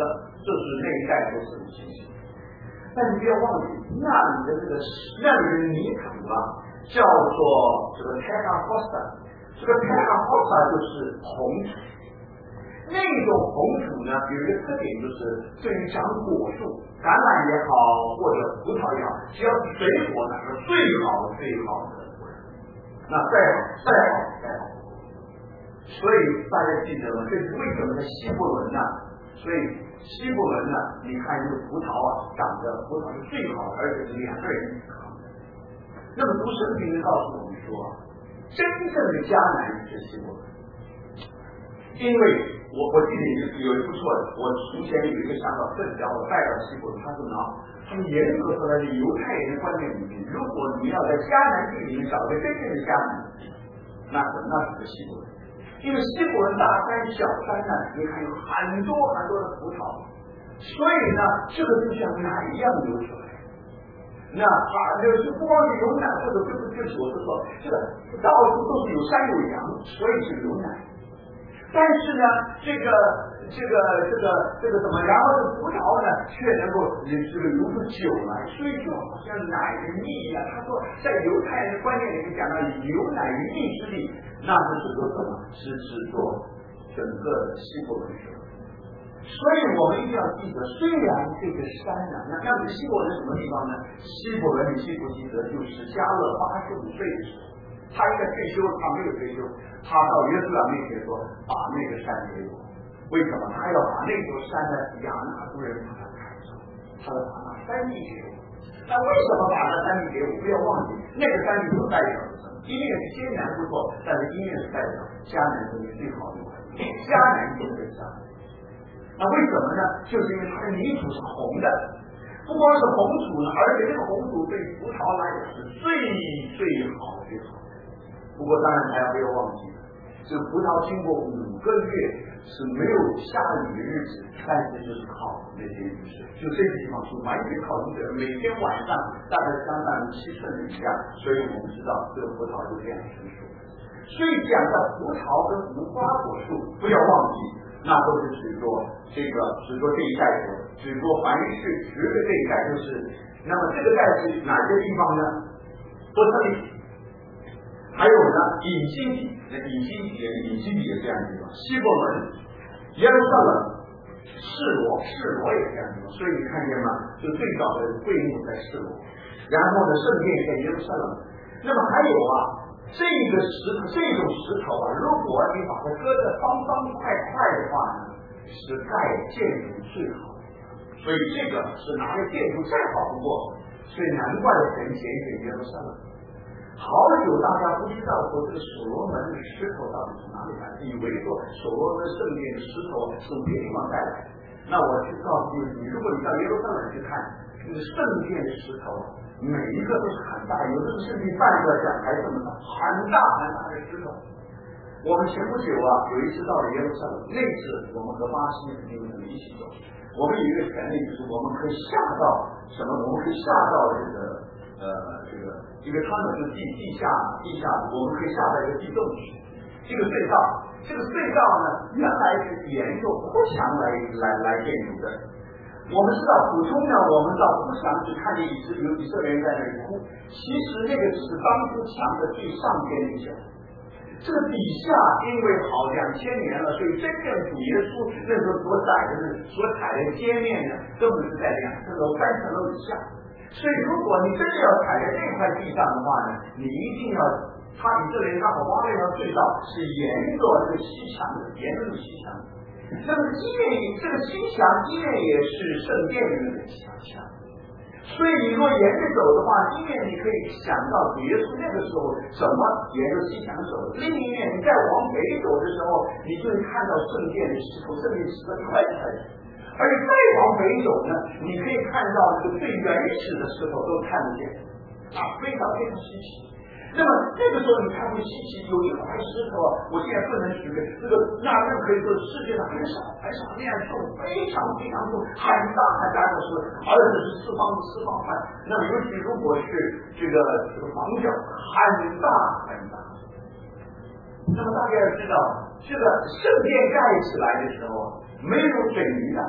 这是那一代都是很清晰。但是不要忘记，那里的这个泥土啊，叫做这个 terra rossa， 这个 terra rossa 就是红土。那种红土呢，有一个特点就是对于长果树，橄榄也好，或者葡萄也好，只要是水果呢，是最好的。那再好。所以大家记得吗？这是为什么在希伯伦呢？所以希伯伦呢，你看这个葡萄啊，长的葡萄是最好的，而且是2个人一起扛的。那么读圣经告诉我们说，真正的迦南是希伯伦，因为我记得有一不错的，我从前有一个想法，正叫我带到希伯伦，他说呢，他们严格说来是犹太人的观念里面，如果你要在迦南地里面找一个真正的迦南，那是个希伯伦。因为希伯伦大山小山呢，你看有很多的葡萄，所以呢，这个就像奶一样流出来。那就是不光是有奶，或者就是我是说，这个到处都是有山有羊，所以是有奶。但是呢，这个怎么？然后这葡萄呢，却能够流出酒来，所以就好像奶的蜜一样。他说，在犹太人的观念里面讲到有奶于蜜之地，那是指做什么？是指做整个的希伯伦社。所以我们一定要记得，虽然这个山呢，那这希伯伦什么地方呢？希伯伦你记不记得，就是加勒85岁的时候。他应该退休，他没有退休。他到约书亚面前说：“把那个山给我。”为什么？他要把那座山的亚纳族人把它开走，他要把那山地给我。那为什么把那山地给我？不要忘记，那个山地所代表的什么？一面是艰难不错，但是一面是代表迦南地最好的环境，迦南地的迦南。那为什么呢？就是因为它的泥土是红的。不光是红土呢，而且这个红土对葡萄来讲是最好的。不过当然还要不要忘记，这葡萄经过5个月是没有下雨的日子，但是就是靠那些雨水，就这个地方是完全靠雨水，每天晚上大概相当于7寸的雨量，所以我们知道这个葡萄就这样成熟。所以讲到葡萄跟无花果树，不要忘记，那都是指着这一代的，指着凡是直的这一代，就是那么这个代是哪些地方呢？伯特利。还有呢，以西底也这样的地方，希伯伦、耶路撒冷、示罗也这样的地方，所以你看见吗？就最早的会幕在示罗，然后呢，圣殿在耶路撒冷。那么还有啊，这种石头啊，如果你把它割得方块的话呢，是盖建筑最好的，所以这个是拿来建筑再好不过，所以难怪神拣选耶路撒冷。好久大家不知道说这个所罗门的石头到底从哪里来的，以为说所罗门圣殿的石头从别地方带来。那我去告诉你，如果你到耶路撒冷去看，这个圣殿的石头，每一个都是很大，有这个圣地半个讲台这么大，很大的石头。我们前不久啊，有一次到了耶路撒冷，那次我们和巴西的弟兄们一起走，我们有一个权利，就是我们可以下到什么？我们可以下到因为他们是地下，我们可以下到一个地洞去。这个隧道呢，原来是沿着湖墙来建筑的。我们知道普通呢，我们到湖墙去看见有以色列人在那里哭，其实那个只是当初墙的最上边一角。这个底下因为好2000年了，所以真正主耶稣那时候所踩的街面呢，根本是在2层楼、3层楼以下。所以如果你真的要踩在这块地上的话呢，你一定要以色列人他挖那条隧道是沿着这个西墙的，那么这个西墙一面也是圣殿里面的墙，所以你若沿着走的话，一面你可以想到耶稣那个时候怎么沿着西墙走，另一面你再往北走的时候，你就会看到圣殿的石头，圣殿石头一块一块的。而且再往北走呢，你可以看到这个最原始的石头都看得见，非常稀奇。那么这个时候你才会稀奇，有一块石头，我现在不能举这个，那可以说世界上很少那样重，非常重，很大的石头，而且是四方块。那么尤其如果是这个房角很大。那么大家要知道，这个圣殿盖起来的时候没有水泥的，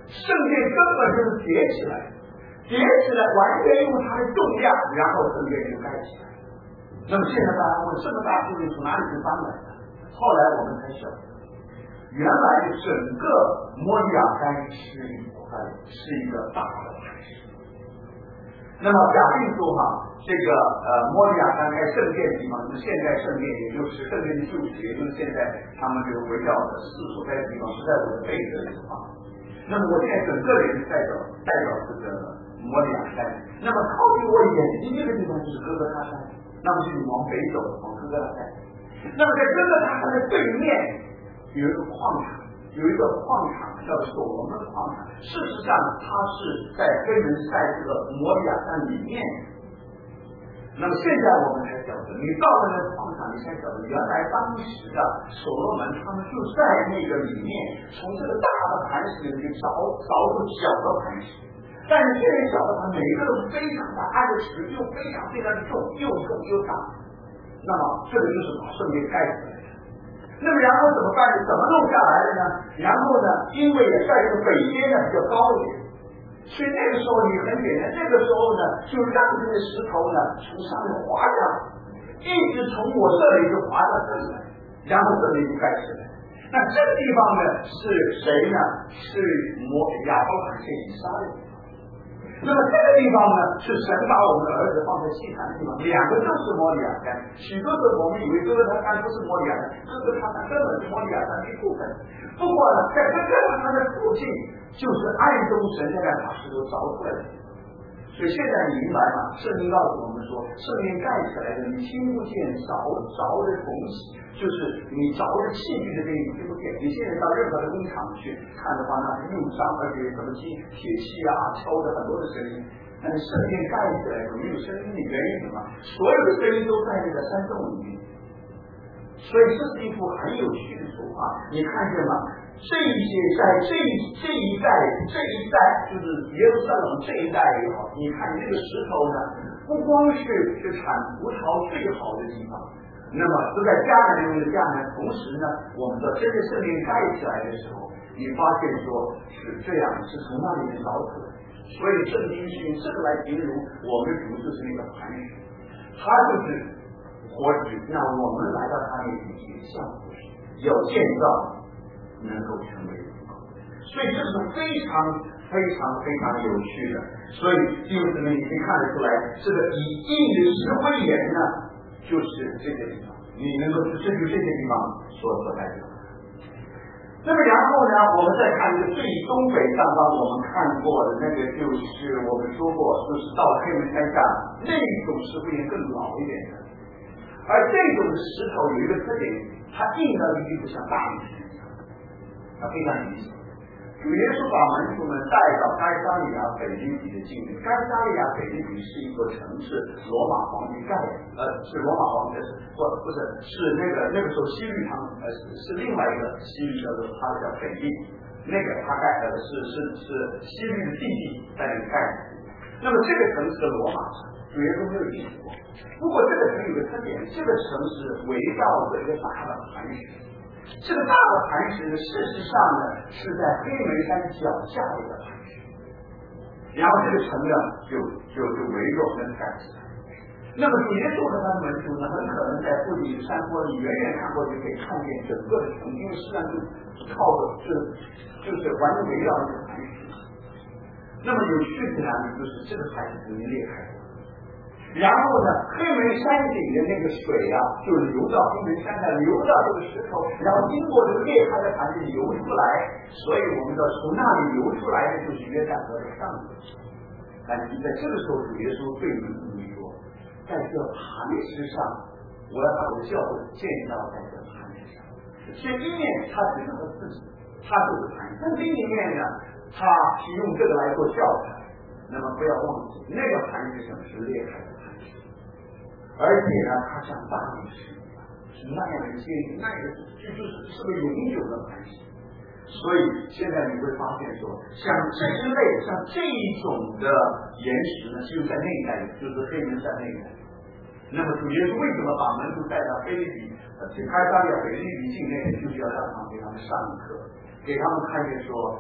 圣殿根本就是叠起来，完全用它的重量，然后圣殿就盖起来。那么现在大家问，这么大圣殿从哪里去搬来的？后来我们才晓得，原来整个摩利亚山是一个大的磐石。那么假定说这个摩利亚山在圣殿的地方是现在圣殿，也就是圣殿的旧址，也就是现在他们这个围绕的寺所在的地方，是在我的背这里的话。那么我现在整个人代表这个摩利亚山，那么靠近我眼睛这个地方就是哥哥他山，那么就是往北走往哥哥他山。那么在哥哥他山的对面有一个矿场，叫所罗门矿场。事实上它是在黑门塞这个摩利亚山里面。那么现在我们才晓得，你到了那个矿场，你才晓得原来当时的所罗门他们就在那个里面，从这个大的磐石里面凿出小的磐石，但是这些小的磐每一个都非常大，按着尺又非常的重，又重又大。那么这个就是把圣殿盖起来的。那么然后怎么办？怎么弄下来的呢？然后呢，因为也在这个北边呢比较高一点，所以那个时候你很简单，那个时候呢就让这个石头呢从上面滑下来，一直从我这里就滑到这里来，然后这里就盖起来。那这个地方呢是谁呢？是亚伯拉罕献以撒的地方。那么这个地方呢是神把我们的儿子放在祭坛的地方，两个都是摩利亚山。许多时候我们以为哥哥他山不是摩利亚山，哥哥他山根本是摩利亚山的一部分。不过呢，在哥哥他山的附近，就是暗中神在把石头凿出来的。所以现在你明白吗？圣经告诉我们说，圣殿盖起来的，你听不见凿的东西，就是你凿的器具的声音听不见。你现在到任何的工厂去看的话，那是用上，而且什么铁器敲的很多的声音。但是圣殿盖起来没有声音的原因是什么？所有的声音都在那个山洞里面。所以这是一幅很有趣的图画，你看见吗？这一代就是耶路撒冷这一代也好，你看这个石头呢，不光是产葡萄最好的地方，那么都在迦南中的迦南，同时呢，我们的真正圣殿盖起来的时候，你发现说是这样，是从那里面凿出来。所以圣经是用这个来形容我们主就是那个磐石，它就是活石，那我们来到它面前也像活石，要建造能够成为人口，所以这是非常有趣的。所以弟兄姊妹，你可以看得出来，这个以硬的石灰岩呢，就是这个地方，你能够这就这些地方所代表的。那么然后呢，我们再看这个最东北上方我们看过的那个，就是我们说过，就是到黑门山上那种石灰岩更老一点的，而这种石头有一个特点，它硬到一定不像大理石。它非常明显。主耶稣把门徒们带到该撒利亚腓立比的境内。该撒利亚腓立比是一个城市，罗马皇帝盖的，是罗马皇帝，不是那个时候西律他们是另外一个西律叫做他叫腓立，那个他盖的是西律的弟弟在那里盖的。那么这个城市的罗马城，主耶稣没有进去过。不过这个城有个特点，这个城市围绕着一个大的磐石。这个大的磐石呢，事实上呢是在黑门山脚下的一个磐石，然后这个城呢就围绕那个山起来。那么主耶稣和他的门徒呢，很可能在附近山坡里远远看过去可以看见整个的城，因为实际上就靠着就是完全围绕这个磐石。那么有趣的呢，就是这个磐石曾经裂开过。然后呢，黑门山顶的那个水就流到黑门山上，流到这个石头，然后经过这个裂开的磐石流出来，所以我们知道从那里流出来的就是约旦河的上游。但是在这个时候，主耶稣对门徒说，在这磐石上，我要把我的教会建造在这磐石上。所以一面他知道他自己，他就是磐石；但另一面呢，他是用这个来做教材。那么不要忘记，那个磐石上是裂开的磐石，而且呢，它像大理石一样，是那样的坚硬，那个就是个永久的磐石。所以现在你会发现说，像这一类像这一种的岩石呢，就在那一带，就是黑门山那一带。那么主耶稣为什么把门徒带到腓立比，去开撒利亚腓立比境内，就是要让他们给他们上课，给他们看见说，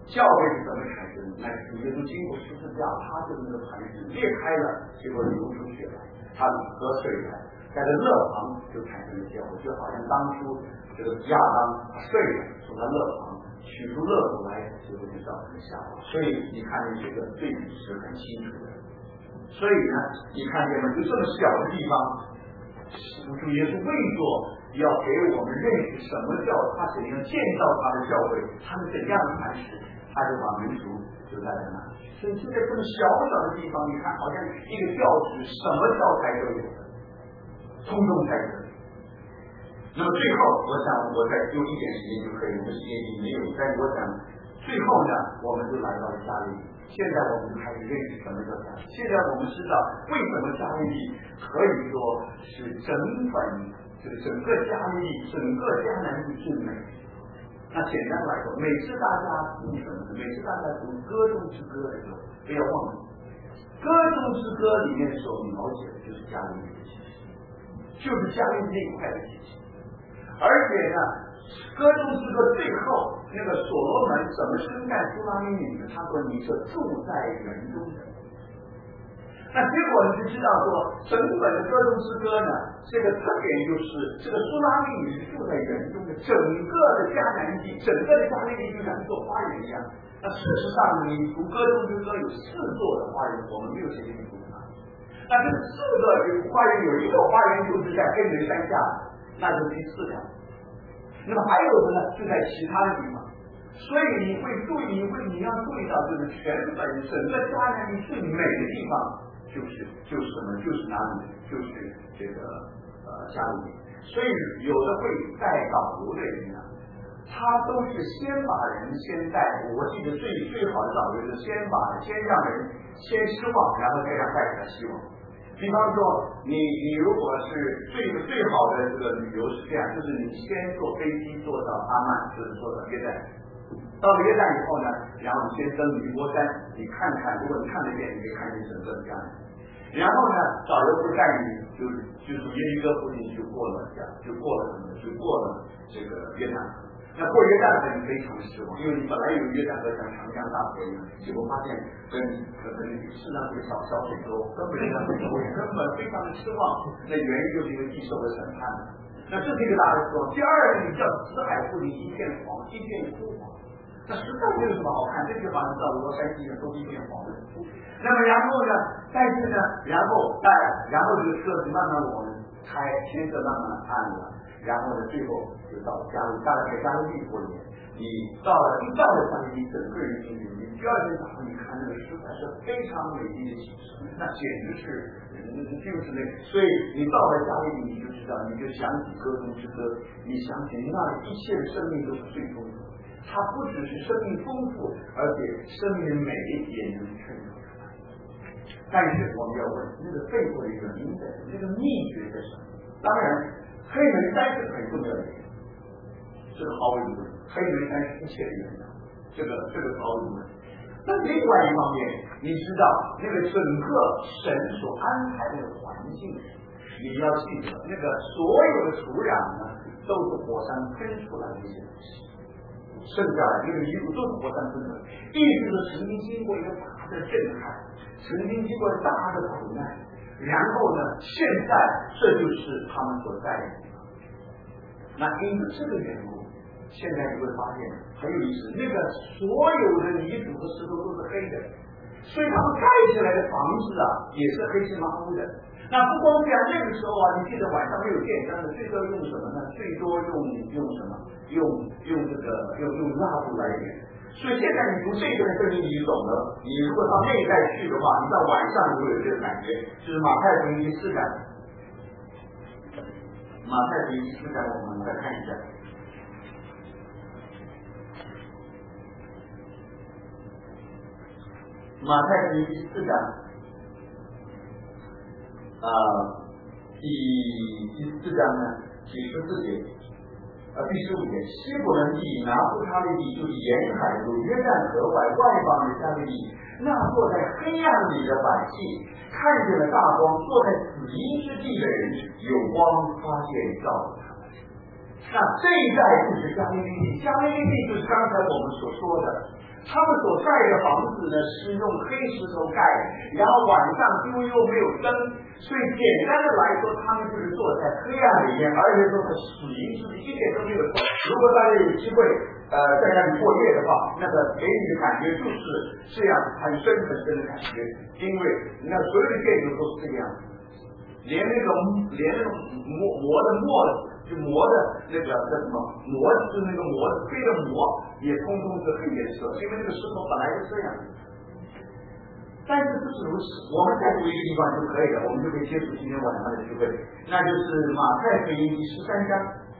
教会是怎么产生的？那是耶稣经过十字架，他就是那个磐石裂开了，结果流出血来，他喝水来，在这勒旁就产生了教会，就好像当初这个亚当睡了，从他勒旁取出勒土来，结果就造成了夏娃。所以你看见这个对比是很清楚的。所以呢，你看见吗？就这么小的地方，主耶稣为做要给我们认识什么叫他怎样建造他的教会，他是怎样的磐石，他就把门徒就在那里。所以就在这么小小的地方，你看好像一个教室，什么教材都有的，通通在这里。那么最后，我想我再用一点时间就可以，我们时间已经没有。但是我想最后呢，我们就来到了加利利。现在我们开始认识什么叫加利利。现在我们知道为什么加利利可以说是整个加利利、整个迦南地最美。那简单来说，每次大家读什么？每次大家读歌中之歌的时候，不要忘记，歌中之歌里面所描写的就是加利利的气息，就是加利利那一块的气息。而且呢，歌中之歌最后那个所罗门怎么称赞苏拉米女呢？他说：“你是住在园中的。”那结果你就知道说，整本的歌中之歌呢，这个特点就是这个苏拉米女是住在园中的，整个的迦南地，整个的迦南地就像一座花园一样。那事实上，你读歌中之歌有4座的花园，我们没有时间去读它。那这4个花园有一个花园就是在黑门山下，那就是第4条。那么还有的呢，就在其他的地方。所以你会注意，你要注意到，就是全本整个迦南地最美的地方，就是什么？就是哪里？就是这个加利利。所以有的会带导游的人呢，他都是先把人先带。我记得最好的导游是先让人先失望，然后再让带给他希望。比方说，你如果是最好的这个旅游是这样，就是你先坐飞机坐到阿曼，就是坐到约旦，到了约旦以后呢，然后你先登尼泊山，你看看，如果你看得见，你可以看见整个的迦南。然后呢，导游会带你就是耶利哥附近就过了什么？就过了这个约旦。那过约旦河你非常失望，因为你本来有约旦河像长江大河一样，结果发现可能是那个小水沟，根本非常的失望。那原因就是因为地受了审判。那这是一个大的失望。第二呢，你叫死海附近一片黄，一片枯黄，那实在没有什么好看。这地方你知道，罗山西的都是一片黄的。那么然后呢，但是呢，然后这个车子慢慢往开，天色慢慢暗了。然后呢，最后就到加利，大概在加利利过年。你到了加利利，整个人进去，你第二天早上你看那个实在是非常美丽的景色，那简直是就是那个。所以你到了加利利，你就知道，你就想起歌中之歌，你想起那里一切的生命都是最丰富。它不只是生命丰富，而且生命的美也能衬托出来。但是我们要问，那个背后的原因在什么？那个秘诀在什么？当然。黑门山是很重要的原因，这个毫无疑问，黑门山是一切的原因，这个毫无疑问。那另外一方面，你知道那个整个神所安排的环境，你要记得，那个所有的土壤呢，都是火山喷出来的一些东西，剩下来这个泥土都是火山喷出来，意思是曾经经过一个大的震撼，曾经经过大的苦难。然后呢，现在这就是他们所在的地方。那因为这个缘故，现在你会发现很有意思，那个所有的泥土和石头都是黑的，所以他们盖起来的房子啊也是黑漆麻乌的。那不光这样，那个时候啊，你记得晚上没有电灯的，最多用什么呢？最多用什么？用蜡烛来点。所以现在你读这个的圣经，你就懂了。你如果到那一带去的话，你到晚上你会有这个感觉，就是马太福音第4章。马太福音第4章，我们再看一下。马太福音第4章，第4章呢，第14节。第15节，西伯伦地、拿弗他利地就是沿海路约旦河外外邦的加利利，那坐在黑暗里的百姓看见了大光，坐在死荫之地的人有光发现照着他们。那这一代就是加利利地，加利利地就是刚才我们所说的他们所盖的房子呢是用黑石头盖的，然后晚上因为又没有灯，所以简单的来说，他们就是坐在黑暗里面，而且说是死灵自己一点都没有错。如果大家有机会在那里过夜的话，那个给你的感觉就是这样很深很深的感觉，因为那所有的建筑都是这个样子，连那个磨的磨就磨的那个叫什么磨是那个磨黑的磨也通通是黑颜色，因为那个石头本来是这样。但是不是如此，我们再读一个地方就可以了，我们就可以接触今天晚上的聚会，那就是马太福音第13章。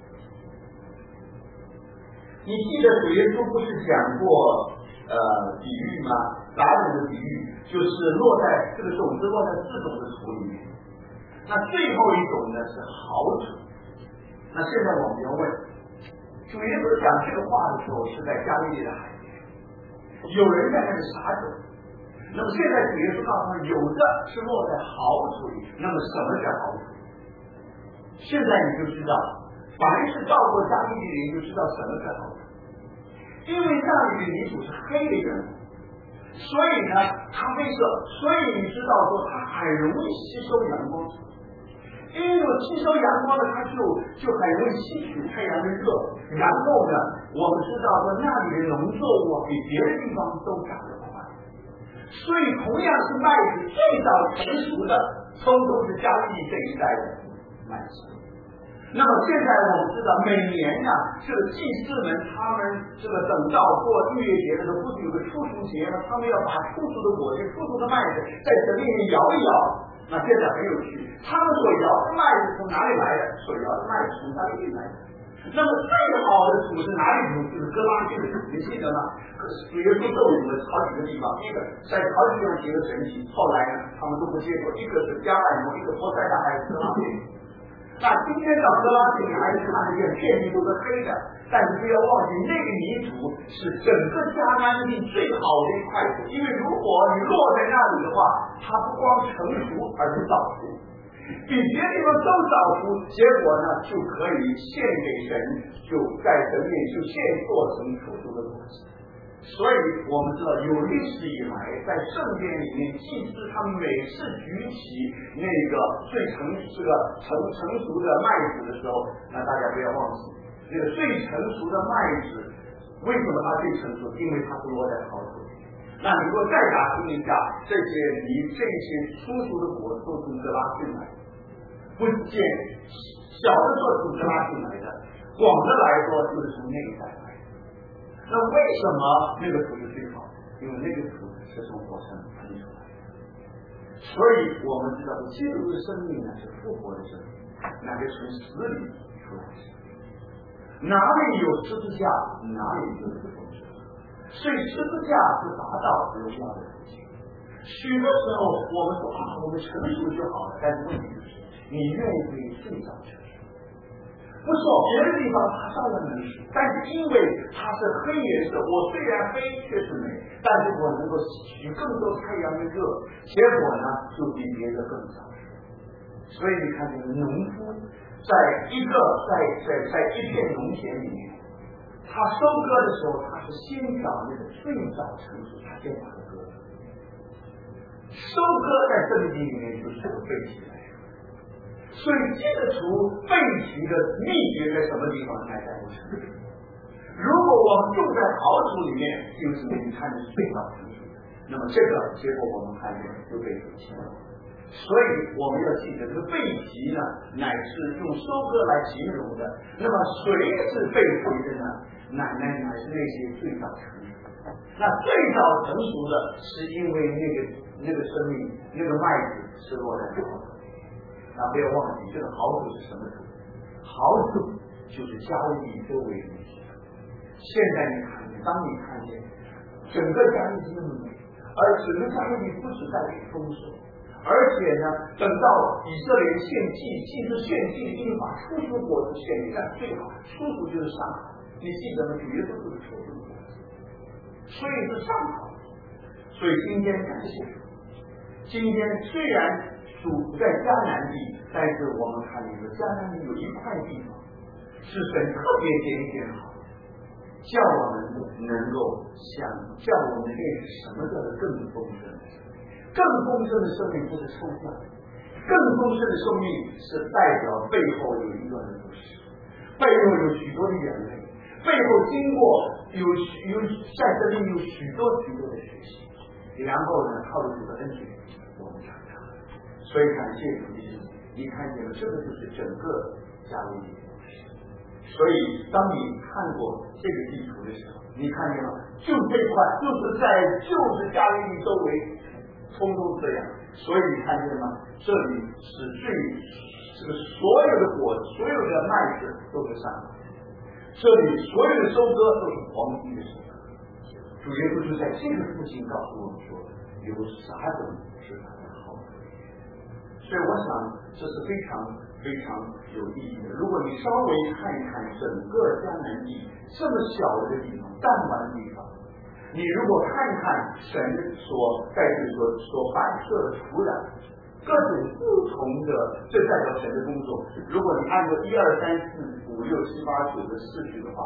你记得主耶稣不是讲过比喻吗？哪种的比喻？就是落在这个种子落在4种的土里面，那最后一种呢是好土。那现在我们要问，主耶稣讲这个话的时候是在加利利的海边，有人在那里撒种。那么现在主耶稣告诉他，有的是落在好土里。那么什么叫好土？现在你就知道，凡是到过加利利的人就知道什么叫好土，因为那里的泥土是黑的缘故，所以呢它黑色，所以你知道说它很容易吸收阳光。因为吸收阳光呢，它就很容易吸取太阳的热，然后呢，我们知道说那里的农作物比别的地方都长得快，所以同样是麦子最早成熟的，通通是加利利这一带的麦子。那么现在我们知道，每年呢，这个祭司们他们这个等到过逾越节的时候，不是有个初熟节吗？他们要把初熟的果子、初熟的麦子在神面前摇一摇。那现在很有趣，他们所摇的麦子从哪里来的？所摇的麦子从加利利来的。那么最好的土是哪里土？就是哥拉汛的土，你记得吗？主耶稣咒语了好几个地方，一个在好几个地方结了神奇，后来呢，他们都不接受，一个是加百农，一个波塞大，还有哥拉汛。那今天到哥拉汛还是看得见遍地都是黑的，但是不要忘记那个泥土是整个迦南地最好的一块土，因为如果你落在那里的话，它不光成熟，而是早熟，比别的地方都早熟，结果呢就可以献给神，就在神面就现做成成熟的果子。所以我们知道有历史以来，在圣殿里面，祭司他们每次举起那个最成熟的麦子的时候，那大家不要忘记，这个最成熟的麦子为什么它最成熟？因为它是落在好土里。那如果再打听一下，这些初熟的果子都从格拉汛来的，不见小的时候从格拉汛来的，广的来说就是从那一带来的。那为什么那个土是最好的？因为那个土是从火山喷出来的。所以我们知道，基督的生命呢是复活的生命，那是从死里出来的生命。哪里有十字架，哪里就是丰盛。所以十字架是达到荣耀的途径。许多时候我们说我们成熟就好了，但是问题就是你愿不愿意最早成熟？不说别的地方它照样能吃，但是因为它是黑颜色，我虽然黑却是美，但是我能够吸取更多太阳的热，结果呢就比别的更早熟。所以你看这个农夫在一片农田里面，他收割的时候，他是先找那个最早成熟，他先把它割了。收割在圣经里面就是背起来。所以基督徒背起的秘诀在什么地方？在不成熟。如果我们种在好土里面，就是你看的最早成熟的，那么这个结果我们看见就被主切了。所以我们要记得，这个背皮呢，乃是用收割来形容的。那么谁是被提的呢？乃是那些最早成熟的。那最早成熟的，是因为那个生命，那个麦子是落在好土。那不要忘记，这个好土是什么土？好土就是加利利周围的那些土。现在你看见，当你看见整个加利利那么美，而整个加利利不只带给丰收。而且呢，等到以色列献祭，祭司献祭一定把初熟果子献给他最好，初熟就是上好。你记得吗？主耶稣就是初熟的果子，所以是上好。所以今天感谢主，今天虽然主在迦南地，但是我们看见迦南地有一块地方是神特别拣选好的， 叫我们能够叫我们认识什么叫做更丰盛的生命。更丰盛的生命不是抽象，更丰盛的生命是代表背后有一段的故事，背后有许多的眼泪，背后经过有在这里有许多的学习，然后呢靠着主的恩典我们长大。所以感谢主的你看见了，这个就是整个加利利的故事。所以当你看过这个地图的时候，你看见了，就这块就是加利利周围通通这样。所以你看见了吗？这里是这个所有的果子，所有的麦子都是上来，这里所有的收割都是黄金的收割。主耶稣就在这个附近告诉我们说，有啥种是他的好。所以我想这是非常非常有意义的。如果你稍微看一看整个迦南地这么小的地方，弹丸的地方，你如果看一看神所在这里所摆设的土壤，各种不同的，这代表神的工作。如果你按照1、2、3、4、5、6、7、8、9的次序的话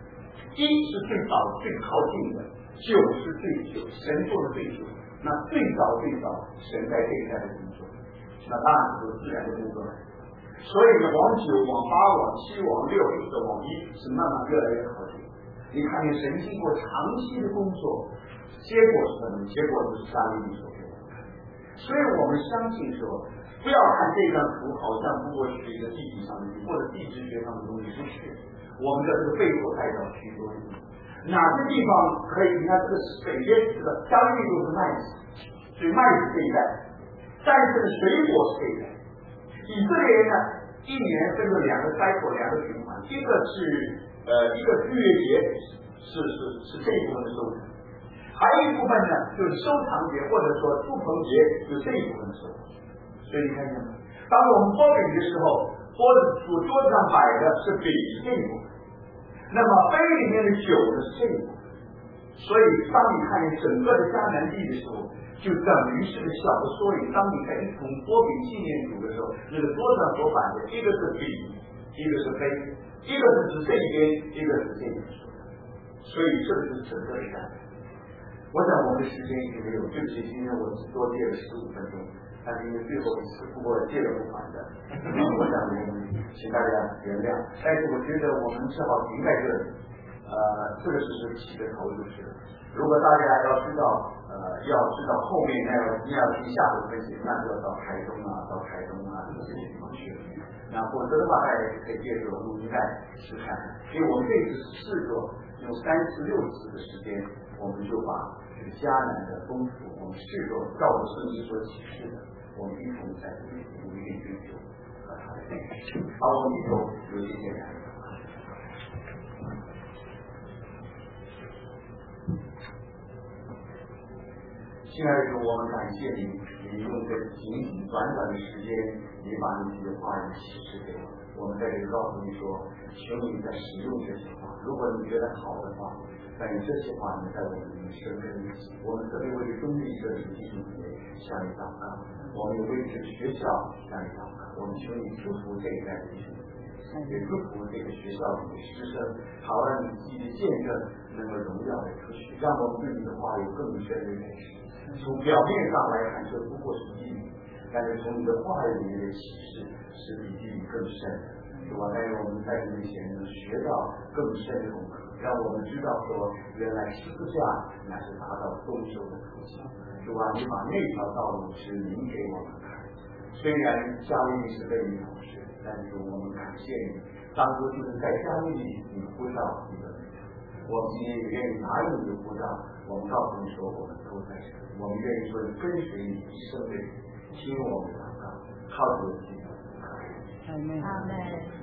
，1是最早最靠近的，9是最久，神做的最久。那最早神在这一代的工作，那当然是自然的工作了。所以呢，往9、往8、往7、往6的往1是慢慢越来越靠近。你看见神经过长期的工作，结果是什么？结果就是加利利所给我们看。所以我们相信说，不要看这张图好像不过是一个地理上的或者地质学上的东西，不是。我们的这个背后代表许多人，哪些地方可以？你看这个北边这个加利利都是麦子，所以麦子这一带，但是水果是这一带。以色列人呢，一年分成2个cycle，2个循环，一个是逾越节，是这一部分的收成，还有一部分呢就是收藏节或者说祝棚节，就这一部分的收成。所以你看见吗？当我们剥饼的时候，桌子上摆的是饼这一部分，那么杯里面的酒呢是这一部分。所以当你看见整个的迦南地的时候，就等于是个小的缩影。当你在一同剥饼纪念主的时候，那个桌子上所摆的，一个是饼，一个是杯，一个是指这一边，一个是这一边。所以这个是整个的迦南。我想我们的时间已经没有，对不起，今天我只多借了15分钟，但是因为最后一次，不过借了不还的，我想请大家原谅。但是我觉得我们只好停在这里。这个是起个头就是了。如果大家要知道后面你要听下回分析，那就要到台东这些地方去了。那否则的话，大家可以借助录音带去看。因为我们这次试着用36次的时间，我们就把这个迦南的丰富，我们试着照着圣经所启示的，我们一同在这里努力追求和他的认识。好，我们一同有一些感受。亲爱的主，我们感谢你，你用这仅仅短短的时间，你把你自己的话语启示给我们。我们在这里告诉你说，求你在使用这些话，如果你觉得好的话，但这些话你在我们的生根一起。我们特别为中立这里弟兄姊妹向你祷告，我们也为这个学校向你祷告。我们求你祝福这一代的弟兄姊妹，也祝福这个学校里的师生，好让你自己的见证能够荣耀的出去，让我们对你的话有更深的认识。从表面上来看，这不过是地理，但是从你的话语里面的启示是比地理更深的，是吧？但是我们在你面前能学到更深的功课，让我们知道说，原来十字架乃是达到丰收的途径，是吧？你把那条道路指明给我们看。虽然加利利是被你统治，但是我们感谢你，当初就是在加利利你呼召你的名，我们今天也愿意答应你的呼召。我们告诉你说，我们都在这里，我们愿意说跟随你一生的听我们的祷告，靠主的基督。阿门。